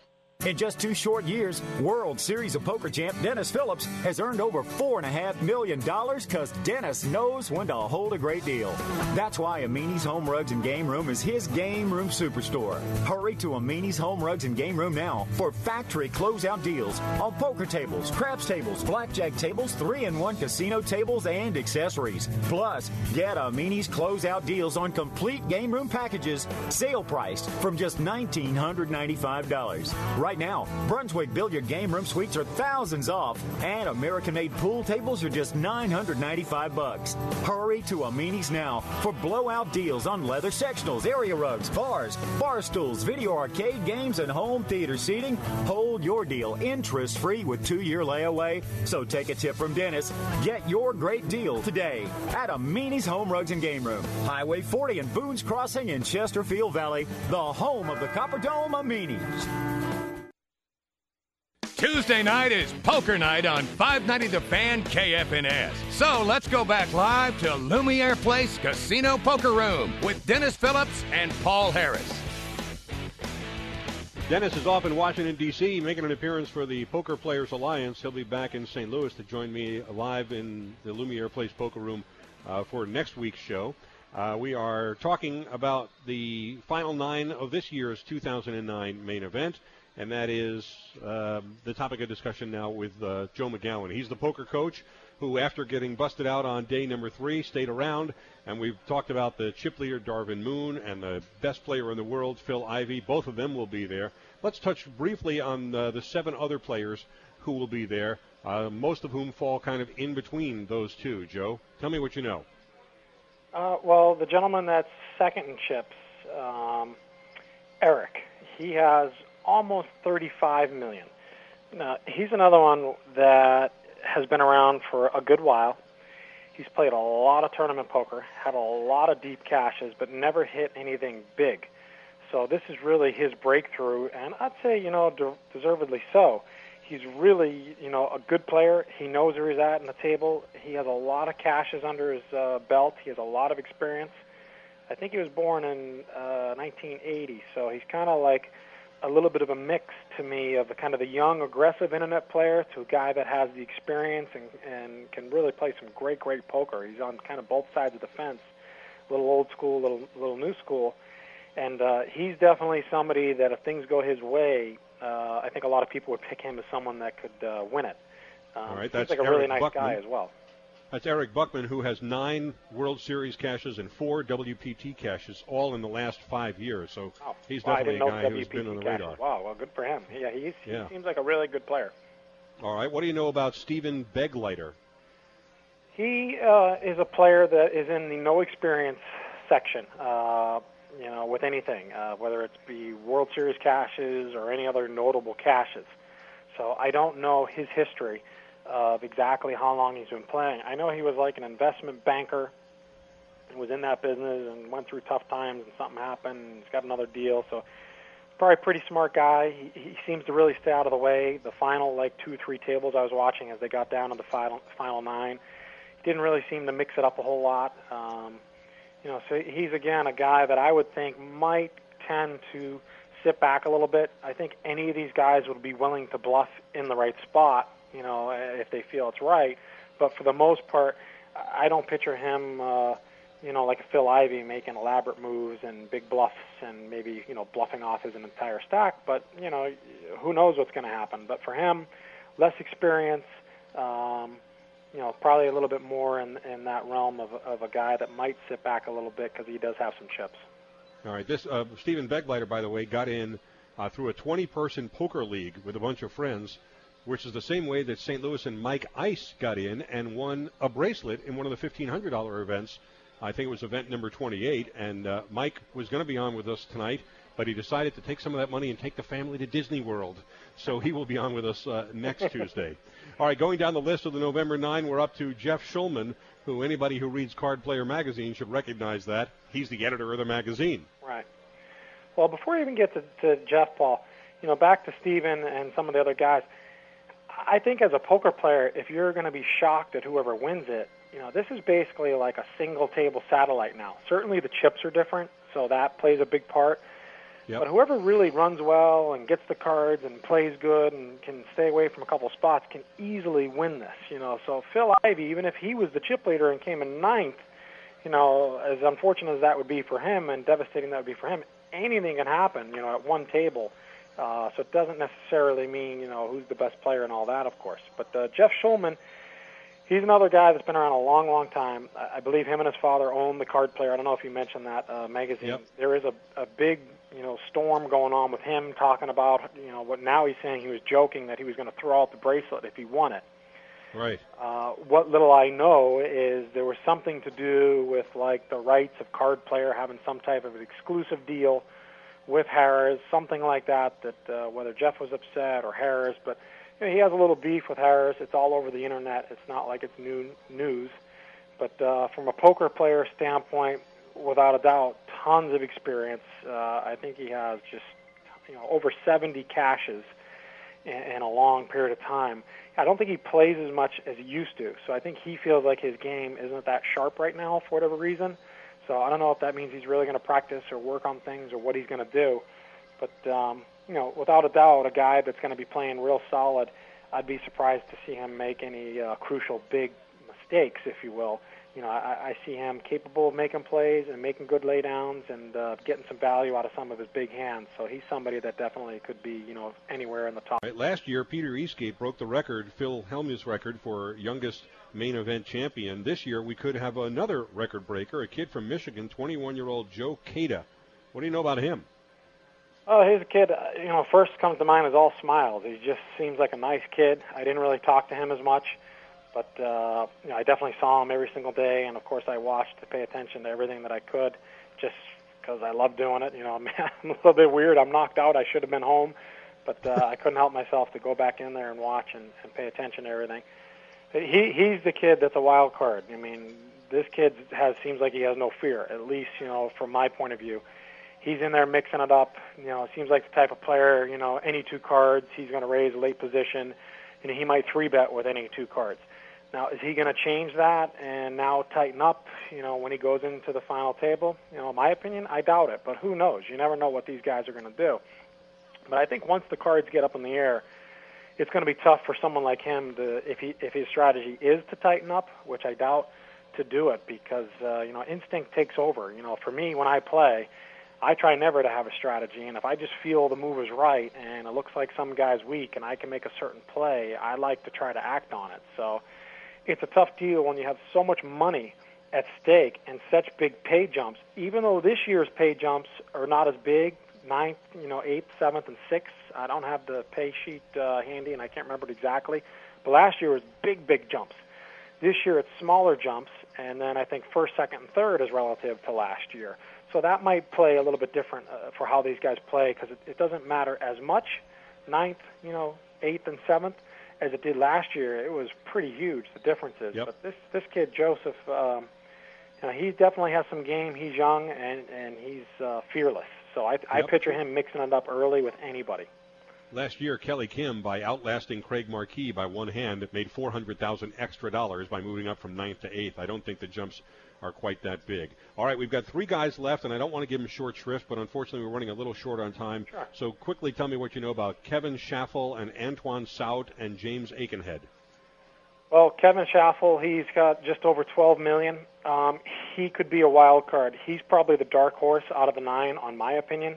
In just two short years, World Series of Poker champ Dennis Phillips has earned over four point five million dollars because Dennis knows when to hold a great deal. That's why Amini's Home Rugs and Game Room is his game room superstore. Hurry to Amini's Home Rugs and Game Room now for factory closeout deals on poker tables, craps tables, blackjack tables, three in one casino tables, and accessories. Plus, get Amini's closeout deals on complete game room packages, sale priced from just one thousand nine hundred ninety-five dollars. Right now, Brunswick Billiard Game Room suites are thousands off, and American-made pool tables are just nine hundred ninety-five bucks. Hurry to Amini's now for blowout deals on leather sectionals, area rugs, bars, bar stools, video arcade games, and home theater seating. Hold your deal interest-free with two-year layaway. So take a tip from Dennis. Get your great deal today at Amini's Home Rugs and Game Room, Highway forty in Boone's Crossing in Chesterfield Valley, the home of the Copper Dome Amini's. Tuesday night is poker night on five ninety The Fan, K F N S. So let's go back live to Lumiere Place Casino Poker Room with Dennis Phillips and Paul Harris. Dennis is off in Washington, D C, making an appearance for the Poker Players Alliance. He'll be back in Saint Louis to join me live in the Lumiere Place Poker Room uh, for next week's show. Uh, we are talking about the final nine of this year's two thousand nine main event. And that is uh, the topic of discussion now with uh, Joe McGowan. He's the poker coach who, after getting busted out on day number three, stayed around. And we've talked about the chip leader, Darvin Moon, and the best player in the world, Phil Ivey. Both of them will be there. Let's touch briefly on uh, the seven other players who will be there, uh, most of whom fall kind of in between those two. Joe, tell me what you know. Uh, well, the gentleman that's second in chips, um, Eric, he has almost thirty-five million dollars. Now, he's another one that has been around for a good while. He's played a lot of tournament poker, had a lot of deep cashes, but never hit anything big. So this is really his breakthrough, and I'd say, you know, de- deservedly so. He's really, you know, a good player. He knows where he's at in the table. He has a lot of cashes under his uh, belt. He has a lot of experience. I think he was born in uh, nineteen eighty, so he's kind of like a little bit of a mix to me of the kind of the young, aggressive internet player to a guy that has the experience and, and can really play some great, great poker. He's on kind of both sides of the fence, a little old school, a little, little new school. And uh, he's definitely somebody that if things go his way, uh, I think a lot of people would pick him as someone that could uh, win it. Um, All right, he's that's like a Eric really nice Buckman. guy as well. That's Eric Buckman, who has nine World Series cashes and four W P T cashes, all in the last five years. So oh. he's well, definitely a guy who's W P T been on the cashes. radar. Wow, well, good for him. Yeah, he's, yeah. he seems like a really good player. All right, what do you know about Stephen Begleiter? He uh, is a player that is in the no experience section, uh, you know, with anything, uh, whether it's be World Series caches or any other notable caches. So I don't know his history of exactly how long he's been playing. I know he was like an investment banker and was in that business and went through tough times and something happened and he's got another deal. So probably a pretty smart guy. He, he seems to really stay out of the way. The final like two, three tables I was watching as they got down to the final, final nine, didn't really seem to mix it up a whole lot. Um, you know, so he's, again, a guy that I would think might tend to sit back a little bit. I think any of these guys would be willing to bluff in the right spot, you know, if they feel it's right. But for the most part, I don't picture him, uh, you know, like a Phil Ivey making elaborate moves and big bluffs and maybe, you know, bluffing off his entire stack. But, you know, who knows what's going to happen. But for him, less experience, um, you know, probably a little bit more in, in that realm of, of a guy that might sit back a little bit because he does have some chips. All right, this uh, Stephen Begleiter, by the way, got in uh, through a twenty-person poker league with a bunch of friends, which is the same way that Saint Louis and Mike Ice got in and won a bracelet in one of the fifteen hundred dollars events. I think it was event number twenty-eight, and uh, Mike was going to be on with us tonight, but he decided to take some of that money and take the family to Disney World. So he will be on with us uh, next Tuesday. All right, going down the list of the November nine, we're up to Jeff Schulman, who anybody who reads Card Player magazine should recognize that. He's the editor of the magazine. Right. Well, before we even get to, to Jeff, Paul, you know, back to Steven and some of the other guys, I think as a poker player, if you're going to be shocked at whoever wins it, you know, this is basically like a single-table satellite now. Certainly the chips are different, so that plays a big part. Yep. But whoever really runs well and gets the cards and plays good and can stay away from a couple spots can easily win this, you know. So Phil Ivey, even if he was the chip leader and came in ninth, you know, as unfortunate as that would be for him and devastating that would be for him, anything can happen, you know, at one table. Uh, so it doesn't necessarily mean, you know, who's the best player and all that, of course. But uh, Jeff Schulman, he's another guy that's been around a long, long time. I believe him and his father own the Card Player. I don't know if you mentioned that uh, magazine. Yep. There is a, a big, you know, storm going on with him talking about, you know, what now he's saying he was joking that he was going to throw out the bracelet if he won it. Right. Uh, what little I know is there was something to do with, like, the rights of Card Player having some type of an exclusive deal with Harrah's, something like that, that uh, whether Jeff was upset or Harrah's, but you know, he has a little beef with Harrah's. It's all over the internet. It's not like it's new news. But uh, from a poker player standpoint, without a doubt, tons of experience. Uh, I think he has just, you know, over seventy caches in, in a long period of time. I don't think he plays as much as he used to, so I think he feels like his game isn't that sharp right now for whatever reason. So I don't know if that means he's really going to practice or work on things or what he's going to do. But, um, you know, without a doubt, a guy that's going to be playing real solid, I'd be surprised to see him make any uh, crucial big mistakes, if you will. You know, I, I see him capable of making plays and making good laydowns and uh, getting some value out of some of his big hands. So he's somebody that definitely could be, you know, anywhere in the top. Right, last year, Peter Eastgate broke the record, Phil Hellmuth's record, for youngest main event champion. This year, we could have another record breaker, a kid from Michigan, twenty-one-year-old Joe Cada. What do you know about him? Oh, he's a kid, uh, you know, first comes to mind is all smiles. He just seems like a nice kid. I didn't really talk to him as much, but uh, you know, I definitely saw him every single day, and of course I watched to pay attention to everything that I could, just because I love doing it. You know, I'm a little bit weird. I'm knocked out. I should have been home, but uh, I couldn't help myself to go back in there and watch and, and pay attention to everything. He he's the kid that's a wild card. I mean, this kid has seems like he has no fear, at least, you know, from my point of view. He's in there mixing it up. You know, it seems like the type of player, you know, any two cards, he's going to raise a late position. You know, he might three-bet with any two cards. Now, is he going to change that and now tighten up, you know, when he goes into the final table? You know, in my opinion, I doubt it, but who knows? You never know what these guys are going to do. But I think once the cards get up in the air, it's going to be tough for someone like him to, if he if his strategy is to tighten up, which I doubt, to do it because, uh, you know, instinct takes over. You know, for me, when I play, I try never to have a strategy, and if I just feel the move is right and it looks like some guy's weak and I can make a certain play, I like to try to act on it. So it's a tough deal when you have so much money at stake and such big pay jumps. Even though this year's pay jumps are not as big, ninth, you know, eighth, seventh, and sixth. I don't have the pay sheet uh, handy, and I can't remember it exactly. But last year was big, big jumps. This year it's smaller jumps, and then I think first, second, and third is relative to last year. So that might play a little bit different uh, for how these guys play, because it, it doesn't matter as much, ninth, you know, eighth, and seventh, as it did last year. It was pretty huge, the differences. Yep. But this this kid, Joseph, um, you know, he definitely has some game. He's young, and, and he's uh, fearless. So I, I Yep. picture him mixing it up early with anybody. Last year, Kelly Kim, by outlasting Craig Marquis by one hand, made four hundred thousand dollars extra dollars by moving up from ninth to eighth. I don't think the jumps are quite that big. All right, we've got three guys left, and I don't want to give them short shrift, but unfortunately we're running a little short on time. Sure. So quickly tell me what you know about Kevin Schaffel and Antoine Sout and James Aikenhead. Well, Kevin Schaffel, he's got just over twelve million dollars. Um, he could be a wild card. He's probably the dark horse out of the nine, on my opinion.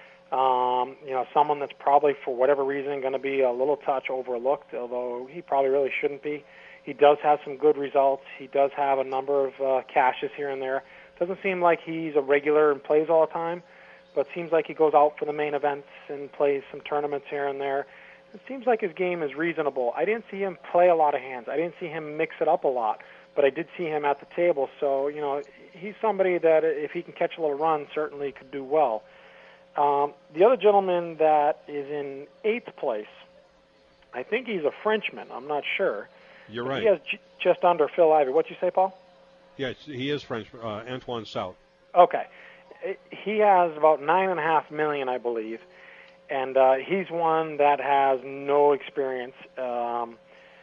Um, you know, someone that's probably, for whatever reason, going to be a little touch overlooked, although he probably really shouldn't be. He does have some good results. He does have a number of uh, cashes here and there. Doesn't seem like he's a regular and plays all the time, but seems like he goes out for the main events and plays some tournaments here and there. It seems like his game is reasonable. I didn't see him play a lot of hands. I didn't see him mix it up a lot, but I did see him at the table. So, you know, he's somebody that if he can catch a little run, certainly could do well. Um, the other gentleman that is in eighth place, I think he's a Frenchman. I'm not sure. You're but right. He has j- just under Phil Ivey. What'd you say, Paul? Yes, he is French, uh, Antoine Sout. Okay. He has about nine and a half million, I believe, and uh, he's one that has no experience. Um,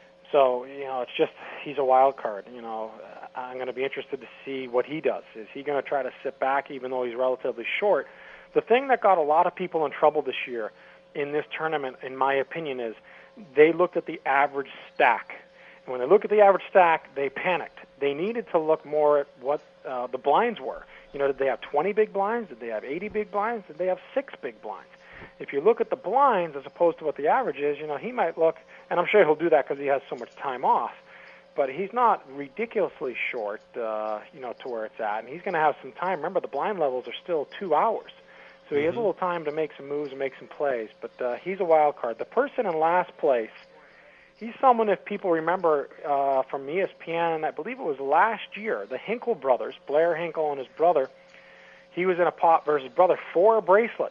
so you know, it's just he's a wild card. You know, I'm going to be interested to see what he does. Is he going to try to sit back, even though he's relatively short? The thing that got a lot of people in trouble this year in this tournament, in my opinion, is they looked at the average stack. And when they look at the average stack, they panicked. They needed to look more at what uh, the blinds were. You know, did they have twenty big blinds? Did they have eighty big blinds? Did they have six big blinds? If you look at the blinds as opposed to what the average is, you know, he might look, and I'm sure he'll do that because he has so much time off, but he's not ridiculously short, uh, you know, to where it's at. And he's going to have some time. Remember, the blind levels are still two hours. So he has a little time to make some moves and make some plays, but uh, he's a wild card. The person in last place, he's someone, if people remember, uh, from E S P N, and I believe it was last year, the Hinkle brothers, Blair Hinkle and his brother, he was in a pot versus brother for a bracelet.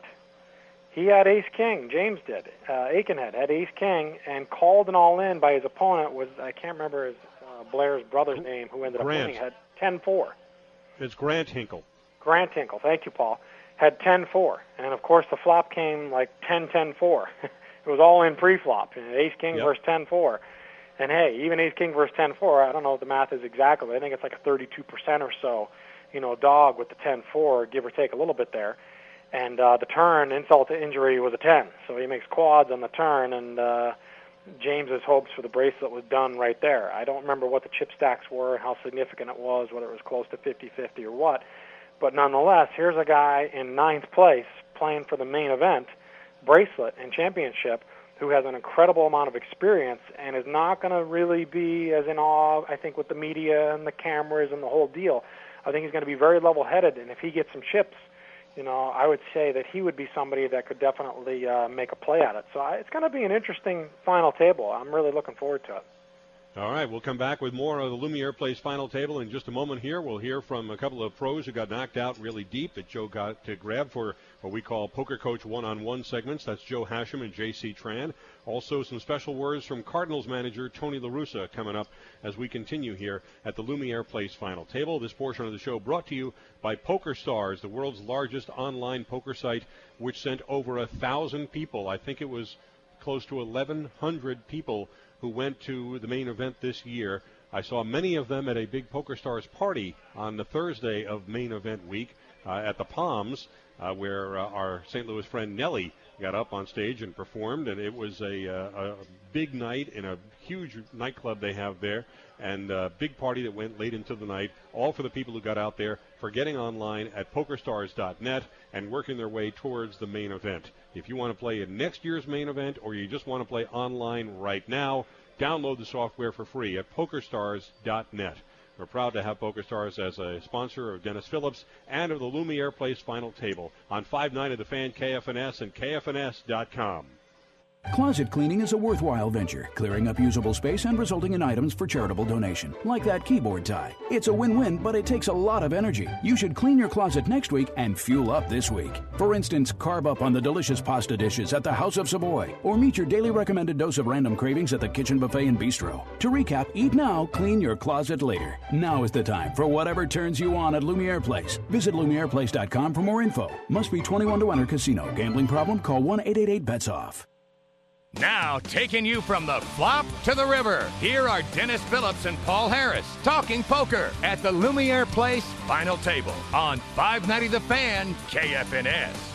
He had ace-king, James did. Uh, Aikenhead had ace-king and called an all-in by his opponent was, I can't remember his uh, Blair's brother's name, who ended Grant. up winning, had ten four. It's Grant Hinkle. Grant Hinkle, thank you, Paul. Had ten four, and of course the flop came like ten ten four. It was all in pre-flop, ace-king Yep. versus ten four. And hey, even ace-king versus ten four, I don't know what the math is exactly, but I think it's like a thirty-two percent or so, you know, dog with the ten four, give or take a little bit there. And uh, the turn, insult to injury, was a ten. So he makes quads on the turn, and uh, James's hopes for the bracelet was done right there. I don't remember what the chip stacks were, how significant it was, whether it was close to fifty fifty or what. But nonetheless, here's a guy in ninth place playing for the main event, bracelet and championship, who has an incredible amount of experience and is not going to really be as in awe, I think, with the media and the cameras and the whole deal. I think he's going to be very level-headed, and if he gets some chips, you know, I would say that he would be somebody that could definitely uh, make a play at it. So I, it's going to be an interesting final table. I'm really looking forward to it. All right, we'll come back with more of the Lumiere Place final table in just a moment here. We'll hear from a couple of pros who got knocked out really deep that Joe got to grab for what we call Poker Coach one-on-one segments. That's Joe Hashem and J C Tran. Also some special words from Cardinals manager Tony La Russa coming up as we continue here at the Lumiere Place final table. This portion of the show brought to you by PokerStars, the world's largest online poker site, which sent over a thousand people. I think it was close to eleven hundred people who went to the main event this year. I saw many of them at a big PokerStars party on the Thursday of main event week uh, at the Palms, uh, where uh, our Saint Louis friend Nelly got up on stage and performed, and it was a, uh, a big night in a huge nightclub they have there, and a big party that went late into the night, all for the people who got out there for getting online at PokerStars dot net and working their way towards the main event. If you want to play in next year's main event or you just want to play online right now, Download the software for free at poker stars dot net. We're proud to have PokerStars as a sponsor of Dennis Phillips and of the Lumiere Place Final Table on five ninety The Fan, K F N S, and K F N S dot com. Closet cleaning is a worthwhile venture, clearing up usable space and resulting in items for charitable donation, like that keyboard tie. It's a win-win, but it takes a lot of energy. You should clean your closet next week and fuel up this week. For instance, carve up on the delicious pasta dishes at the House of Savoy, or meet your daily recommended dose of random cravings at the Kitchen Buffet and Bistro. To recap, eat now, clean your closet later. Now is the time for whatever turns you on at Lumiere Place. Visit lumiere place dot com for more info. Must be twenty-one to enter. Casino. Gambling problem? Call one eight eight eight bets off. Now, taking you from the flop to the river, here are Dennis Phillips and Paul Harris talking poker at the Lumiere Place Final Table on five ninety The Fan, K F N S.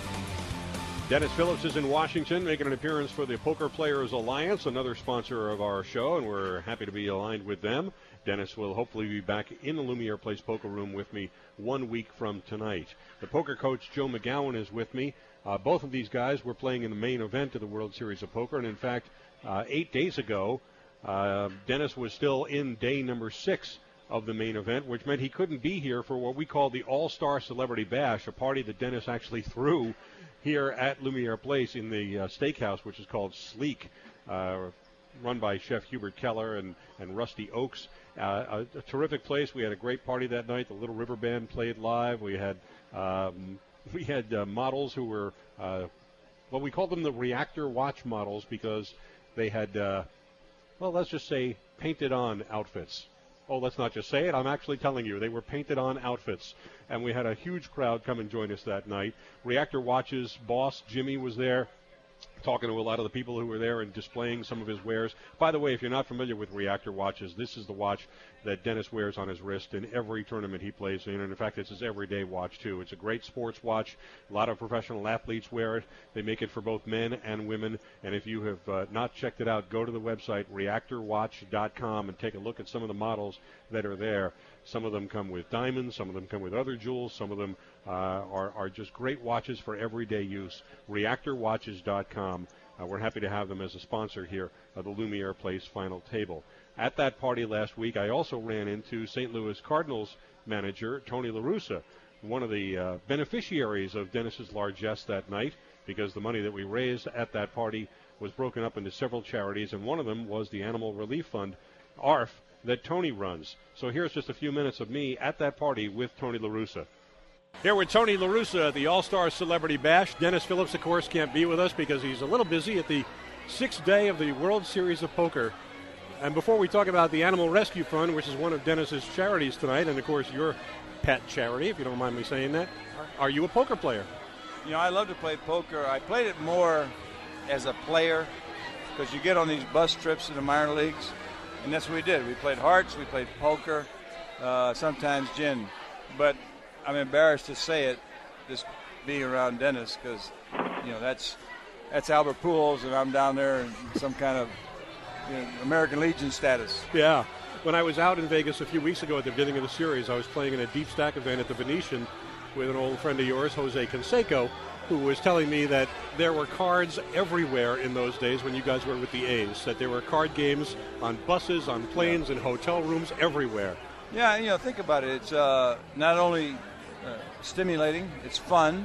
Dennis Phillips is in Washington making an appearance for the Poker Players Alliance, another sponsor of our show, and we're happy to be aligned with them. Dennis will hopefully be back in the Lumiere Place Poker Room with me one week from tonight. The poker coach, Joe McGowan, is with me. Uh, both of these guys were playing in the main event of the World Series of Poker, and in fact, uh, eight days ago, uh, Dennis was still in day number six of the main event, which meant he couldn't be here for what we call the All-Star Celebrity Bash, a party that Dennis actually threw here at Lumiere Place in the uh, steakhouse, which is called Sleek, uh, run by Chef Hubert Keller and, and Rusty Oaks. Uh, a, a terrific place. We had a great party that night. The Little River Band played live. We had... Um, We had uh, models who were, uh, well, we called them the reactor watch models because they had, uh, well, let's just say painted on outfits. Oh, let's not just say it. I'm actually telling you. They were painted on outfits. And we had a huge crowd come and join us that night. Reactor Watch's boss, Jimmy, was there, talking to a lot of the people who were there and displaying some of his wares. By the way, if you're not familiar with Reactor Watches, this is the watch that Dennis wears on his wrist in every tournament he plays in. And in fact, it's his everyday watch, too. It's a great sports watch. A lot of professional athletes wear it. They make it for both men and women. And if you have uh, not checked it out, go to the website, reactor watch dot com, and take a look at some of the models that are there. Some of them come with diamonds. Some of them come with other jewels. Some of them uh, are, are just great watches for everyday use. reactor watches dot com. Uh, we're happy to have them as a sponsor here of the Lumiere Place Final Table. At that party last week, I also ran into Saint Louis Cardinals manager Tony La Russa, one of the uh, beneficiaries of Dennis's largesse that night, because the money that we raised at that party was broken up into several charities, and one of them was the Animal Relief Fund, A R F, that Tony runs. So here's just a few minutes of me at that party with Tony La Russa. Here with Tony La Russa at the All-Star Celebrity Bash. Dennis Phillips, of course, can't be with us because he's a little busy at the sixth day of the World Series of Poker. And before we talk about the Animal Rescue Fund, which is one of Dennis's charities tonight, and of course your pet charity, if you don't mind me saying that, are you a poker player? You know, I love to play poker. I played it more as a player because you get on these bus trips to the minor leagues, and that's what we did. We played hearts, we played poker, uh, sometimes gin. But I'm embarrassed to say it, just being around Dennis, because, you know, that's that's Albert Pujols, and I'm down there in some kind of, you know, American Legion status. Yeah. When I was out in Vegas a few weeks ago at the beginning of the series, I was playing in a deep stack event at the Venetian with an old friend of yours, Jose Canseco, who was telling me that there were cards everywhere in those days when you guys were with the A's, that there were card games on buses, on planes, yeah. in hotel rooms, everywhere. Yeah, you know, think about it. It's uh, not only uh, stimulating, it's fun,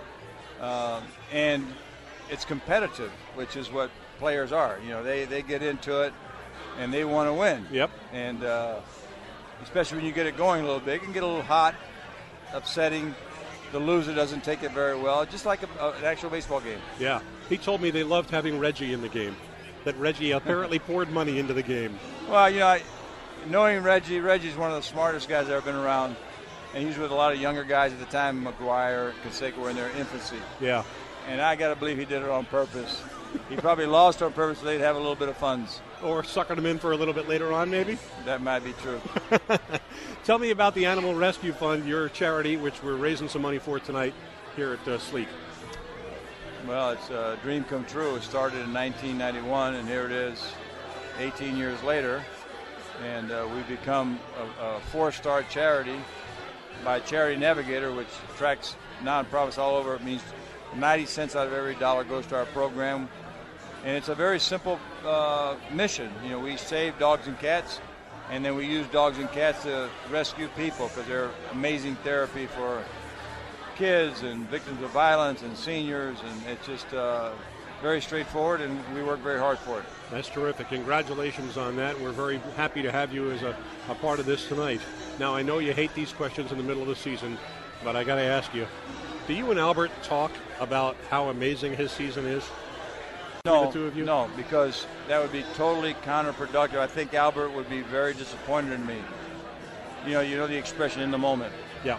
uh, and it's competitive, which is what players are. You know, they, they get into it, and they want to win. Yep. And uh, especially when you get it going a little bit, it can get a little hot, upsetting. The loser doesn't take it very well, just like a, a, an actual baseball game. Yeah. He told me they loved having Reggie in the game, that Reggie apparently poured money into the game. Well, you know, I, knowing Reggie, Reggie's one of the smartest guys I've ever been around, and he was with a lot of younger guys at the time. McGuire, Canseco were in their infancy. Yeah. And I got to believe he did it on purpose. He probably lost on purpose so they'd have a little bit of funds. Or suckered him in for a little bit later on, maybe? That might be true. Tell me about the Animal Rescue Fund, your charity, which we're raising some money for tonight here at uh, Sleek. Well, it's a dream come true. It started in nineteen ninety-one, and here it is eighteen years later. And uh, we've become a, a four-star charity by Charity Navigator, which tracks nonprofits all over. It means ninety cents out of every dollar goes to our program. And it's a very simple uh, mission. You know, we save dogs and cats, and then we use dogs and cats to rescue people because they're amazing therapy for kids and victims of violence and seniors, and it's just uh, very straightforward, and we work very hard for it. That's terrific. Congratulations on that. We're very happy to have you as a, a part of this tonight. Now, I know you hate these questions in the middle of the season, but I got to ask you, do you and Albert talk about how amazing his season is? No, the two of you? no, because that would be totally counterproductive. I think Albert would be very disappointed in me. You know, you know the expression, in the moment. Yeah.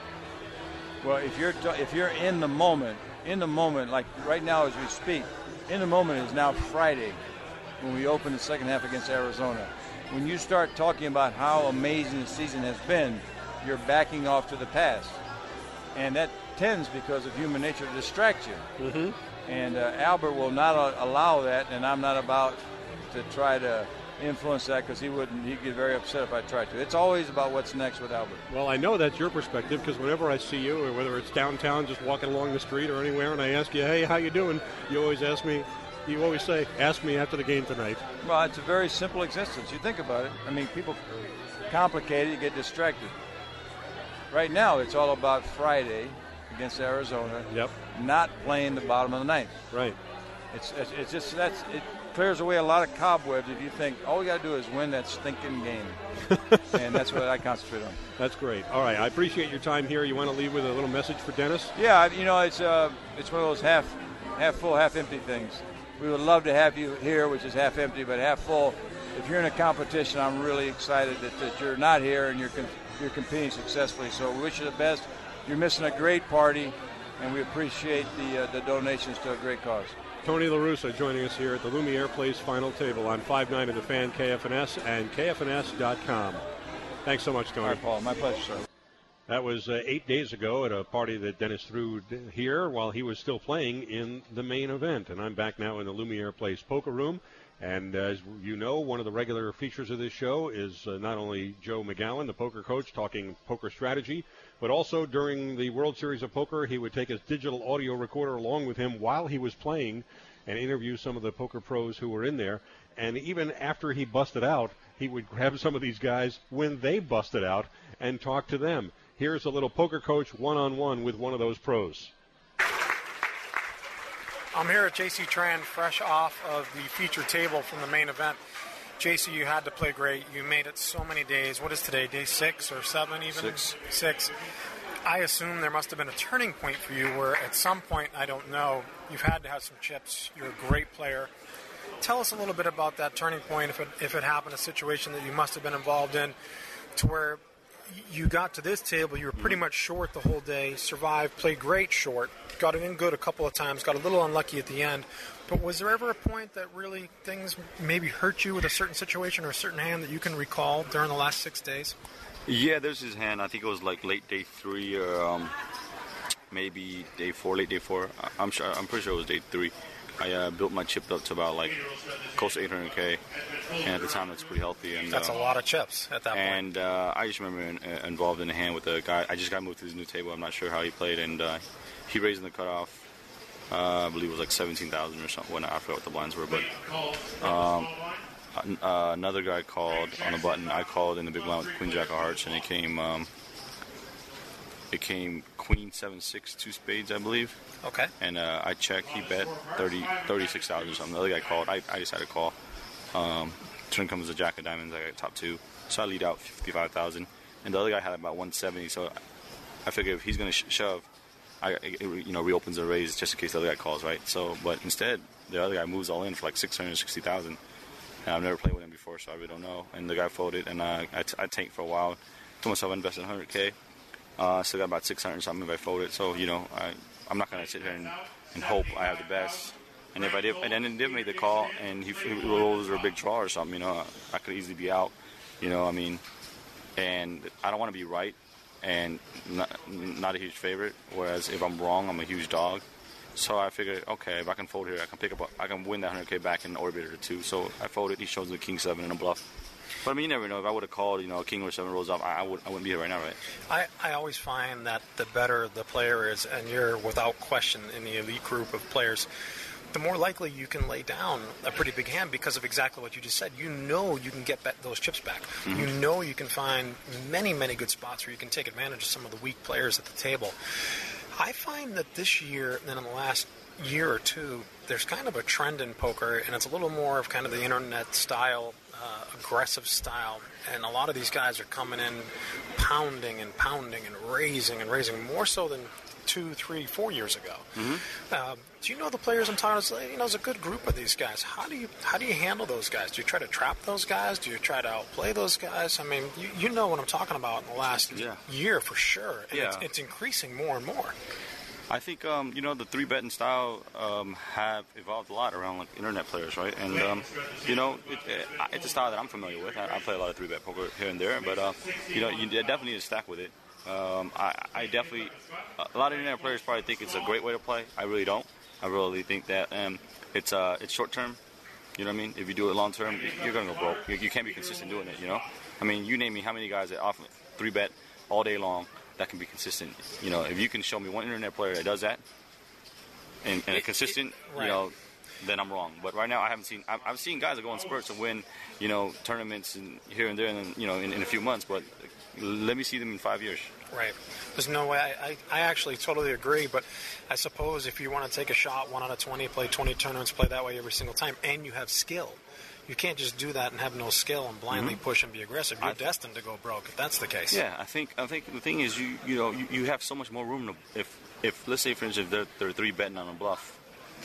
Well, if you're t- if you're in the moment, in the moment, like right now as we speak, in the moment is now Friday when we open the second half against Arizona. When you start talking about how amazing the season has been, you're backing off to the past. And that tends, because of human nature, to distract you. Mm-hmm. And uh, Albert will not uh, allow that, and I'm not about to try to influence that because he wouldn't. He'd get very upset if I tried to. It's always about what's next with Albert. Well, I know that's your perspective because whenever I see you, or whether it's downtown, just walking along the street or anywhere, and I ask you, hey, how you doing? You always ask me, you always say, ask me after the game tonight. Well, it's a very simple existence. You think about it. I mean, people complicate it, you get distracted. Right now, it's all about Friday against Arizona. Yep. Not playing the bottom of the ninth. Right. It's, it's, it's just, that's, it clears away a lot of cobwebs if you think all we got to do is win that stinking game. And that's what I concentrate on. That's great. All right, I appreciate your time here. You want to leave with a little message for Dennis? Yeah, you know, it's uh, it's one of those half, half full, half empty things. We would love to have you here, which is half empty, but half full. If you're in a competition, I'm really excited that, that you're not here and you're con- you're competing successfully. So we wish you the best. You're missing a great party, and we appreciate the uh, the donations to a great cause. Tony La Russa joining us here at the Lumiere Place final table on five nine of the Fan, K F N S, and K F N S dot com. Thanks so much, Tony. All right, Paul. My pleasure, sir. That was uh, eight days ago at a party that Dennis threw here while he was still playing in the main event. And I'm back now in the Lumiere Place poker room. And as you know, one of the regular features of this show is uh, not only Joe McGowan, the poker coach, talking poker strategy, but also during the World Series of Poker, he would take his digital audio recorder along with him while he was playing and interview some of the poker pros who were in there. And even after he busted out, he would grab some of these guys when they busted out and talk to them. Here's a little poker coach one-on-one with one of those pros. I'm here at J C Tran, fresh off of the feature table from the main event. J C, you had to play great. You made it so many days. What is today, day six or seven even? Six. Six. I assume there must have been a turning point for you where at some point, I don't know, you've had to have some chips. You're a great player. Tell us a little bit about that turning point, if it, if it happened, a situation that you must have been involved in, to where you got to this table, you were pretty much short the whole day, survived, played great short, got it in good a couple of times, got a little unlucky at the end. But was there ever a point that really things maybe hurt you with a certain situation or a certain hand that you can recall during the last six days? Yeah, there's his hand. I think it was like late day three or um, maybe day four, late day four. I'm sure. I'm pretty sure it was day three. I uh, built my chip up to about like close to eight hundred K, and at the time that's pretty healthy. And that's uh, a lot of chips at that point. And uh, I just remember in, uh, involved in a hand with a guy. I just got moved to his new table. I'm not sure how he played, and uh, he raised in the cutoff. Uh, I believe it was like seventeen thousand or something. When I forgot what the blinds were, but um, uh, another guy called on the button. I called in the big blind with Queen Jack of Hearts, and it came. Um, It came Queen seven six two spades, I believe. Okay. And uh, I checked. He bet thirty thirty-six thousand or something. The other guy called. I, I decided to call. Um, turn comes a jack of diamonds. I got top two, so I lead out fifty-five thousand. And the other guy had about one seventy. So I figured if he's gonna sh- shove, I it, you know reopens the raise just in case the other guy calls, right? So, but instead the other guy moves all in for like six hundred sixty thousand. And I've never played with him before, so I really don't know. And the guy folded, and uh, I, t- I tanked for a while. Told myself I invested one hundred K. Uh, still got about six hundred something if I fold it. So, you know, I, I'm not going to sit here and, and hope I have the best. And if I did, and then he did make the call and he, he rolls or a big draw or something, you know, I could easily be out, you know, I mean, and I don't want to be right and not, not a huge favorite. Whereas if I'm wrong, I'm a huge dog. So I figured, okay, if I can fold here, I can pick up, I can win that one hundred K back in the orbiter or two. So I folded. He shows the king seven and a bluff. But I mean, you never know. If I would have called, you know, a king or seven rolls off, I, I, would, I wouldn't be here right now, right? I, I always find that the better the player is, and you're without question in the elite group of players, the more likely you can lay down a pretty big hand because of exactly what you just said. You know you can get back those chips back. Mm-hmm. You know you can find many, many good spots where you can take advantage of some of the weak players at the table. I find that this year and in the last year or two, there's kind of a trend in poker, and it's a little more of kind of the internet style, uh, aggressive style. And a lot of these guys are coming in pounding and pounding and raising and raising, more so than two, three, four years ago. Mm-hmm. Uh, do you know the players I'm talking about? You know, there's a good group of these guys. How do you how do you handle those guys? Do you try to trap those guys? Do you try to outplay those guys? I mean, you, you know what I'm talking about in the last yeah. year for sure. And yeah. it's, it's increasing more and more. I think, um, you know, the three-betting style um, have evolved a lot around, like, internet players, right? And, um, you know, it, it, it's a style that I'm familiar with. I, I play a lot of three-bet poker here and there, but, uh, you know, you definitely need to stack with it. Um, I, I definitely, a lot of internet players probably think it's a great way to play. I really don't. I really think that um, it's uh, it's short-term. You know what I mean? If you do it long-term, you're going to go broke. You, you can't be consistent doing it, you know? I mean, you name me how many guys that often three-bet all day long that can be consistent. You know, if you can show me one internet player that does that and, and a consistent, right. you know, then I'm wrong. But right now, I haven't seen. I've, I've seen guys that go in spurts and win, you know, tournaments and here and there, and you know, in, in a few months. But let me see them in five years. Right. There's no way. I, I, I actually totally agree. But I suppose if you want to take a shot, one out of twenty, play twenty tournaments, play that way every single time, and you have skill. You can't just do that and have no skill and blindly mm-hmm. push and be aggressive. You're I, destined to go broke if that's the case. Yeah, I think I think the thing is you you know you, you have so much more room to, if if let's say for instance they're, they're three betting on a bluff,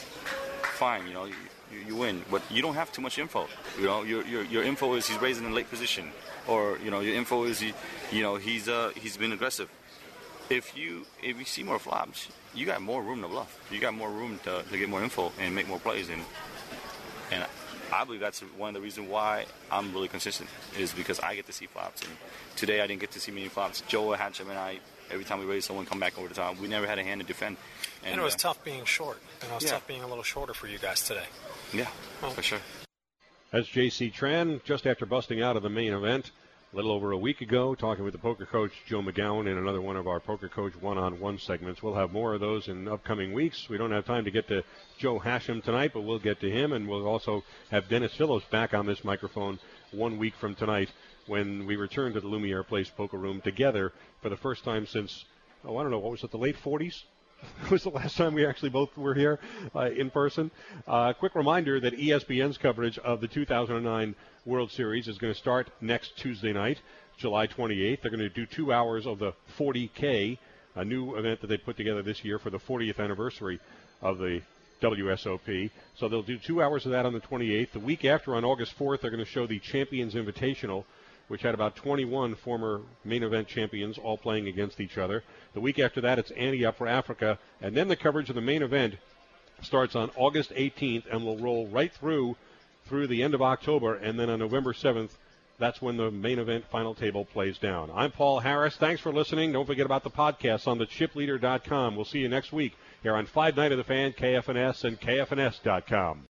fine, you know you, you win, but you don't have too much info. You know your your your info is he's raising in late position, or you know your info is he you know he's uh he's been aggressive. If you if you see more flops, you got more room to bluff. You got more room to, to get more info and make more plays and and. I believe that's one of the reasons why I'm really consistent is because I get to see flops. And today I didn't get to see many flops. Joe Hatcham and I, every time we raised someone come back over the top, we never had a hand to defend. And, and it was uh, tough being short. And it was yeah. tough being a little shorter for you guys today. Yeah, well, for sure. That's J C Tran just after busting out of the main event a little over a week ago, talking with the poker coach Joe McGowan in another one of our Poker Coach one-on-one segments. We'll have more of those in upcoming weeks. We don't have time to get to Joe Hatcham tonight, but we'll get to him, and we'll also have Dennis Phillips back on this microphone one week from tonight when we return to the Lumiere Place Poker Room together for the first time since, oh, I don't know, what was it, the late forties? was the last time we actually both were here uh, in person. Uh, quick reminder that E S P N's coverage of the two thousand nine World Series is going to start next Tuesday night, July twenty-eighth. They're going to do two hours of the forty K, a new event that they put together this year for the fortieth anniversary of the W S O P. So they'll do two hours of that on the twenty-eighth. The week after, on August fourth, they're going to show the Champions Invitational, which had about twenty-one former main event champions all playing against each other. The week after that, it's Ante Up for Africa. And then the coverage of the main event starts on August eighteenth and will roll right through through the end of October. And then on November seventh, that's when the main event final table plays down. I'm Paul Harris. Thanks for listening. Don't forget about the podcast on the chip leader dot com. We'll see you next week here on Five Night of the Fan, K F N S, and K F N S dot com.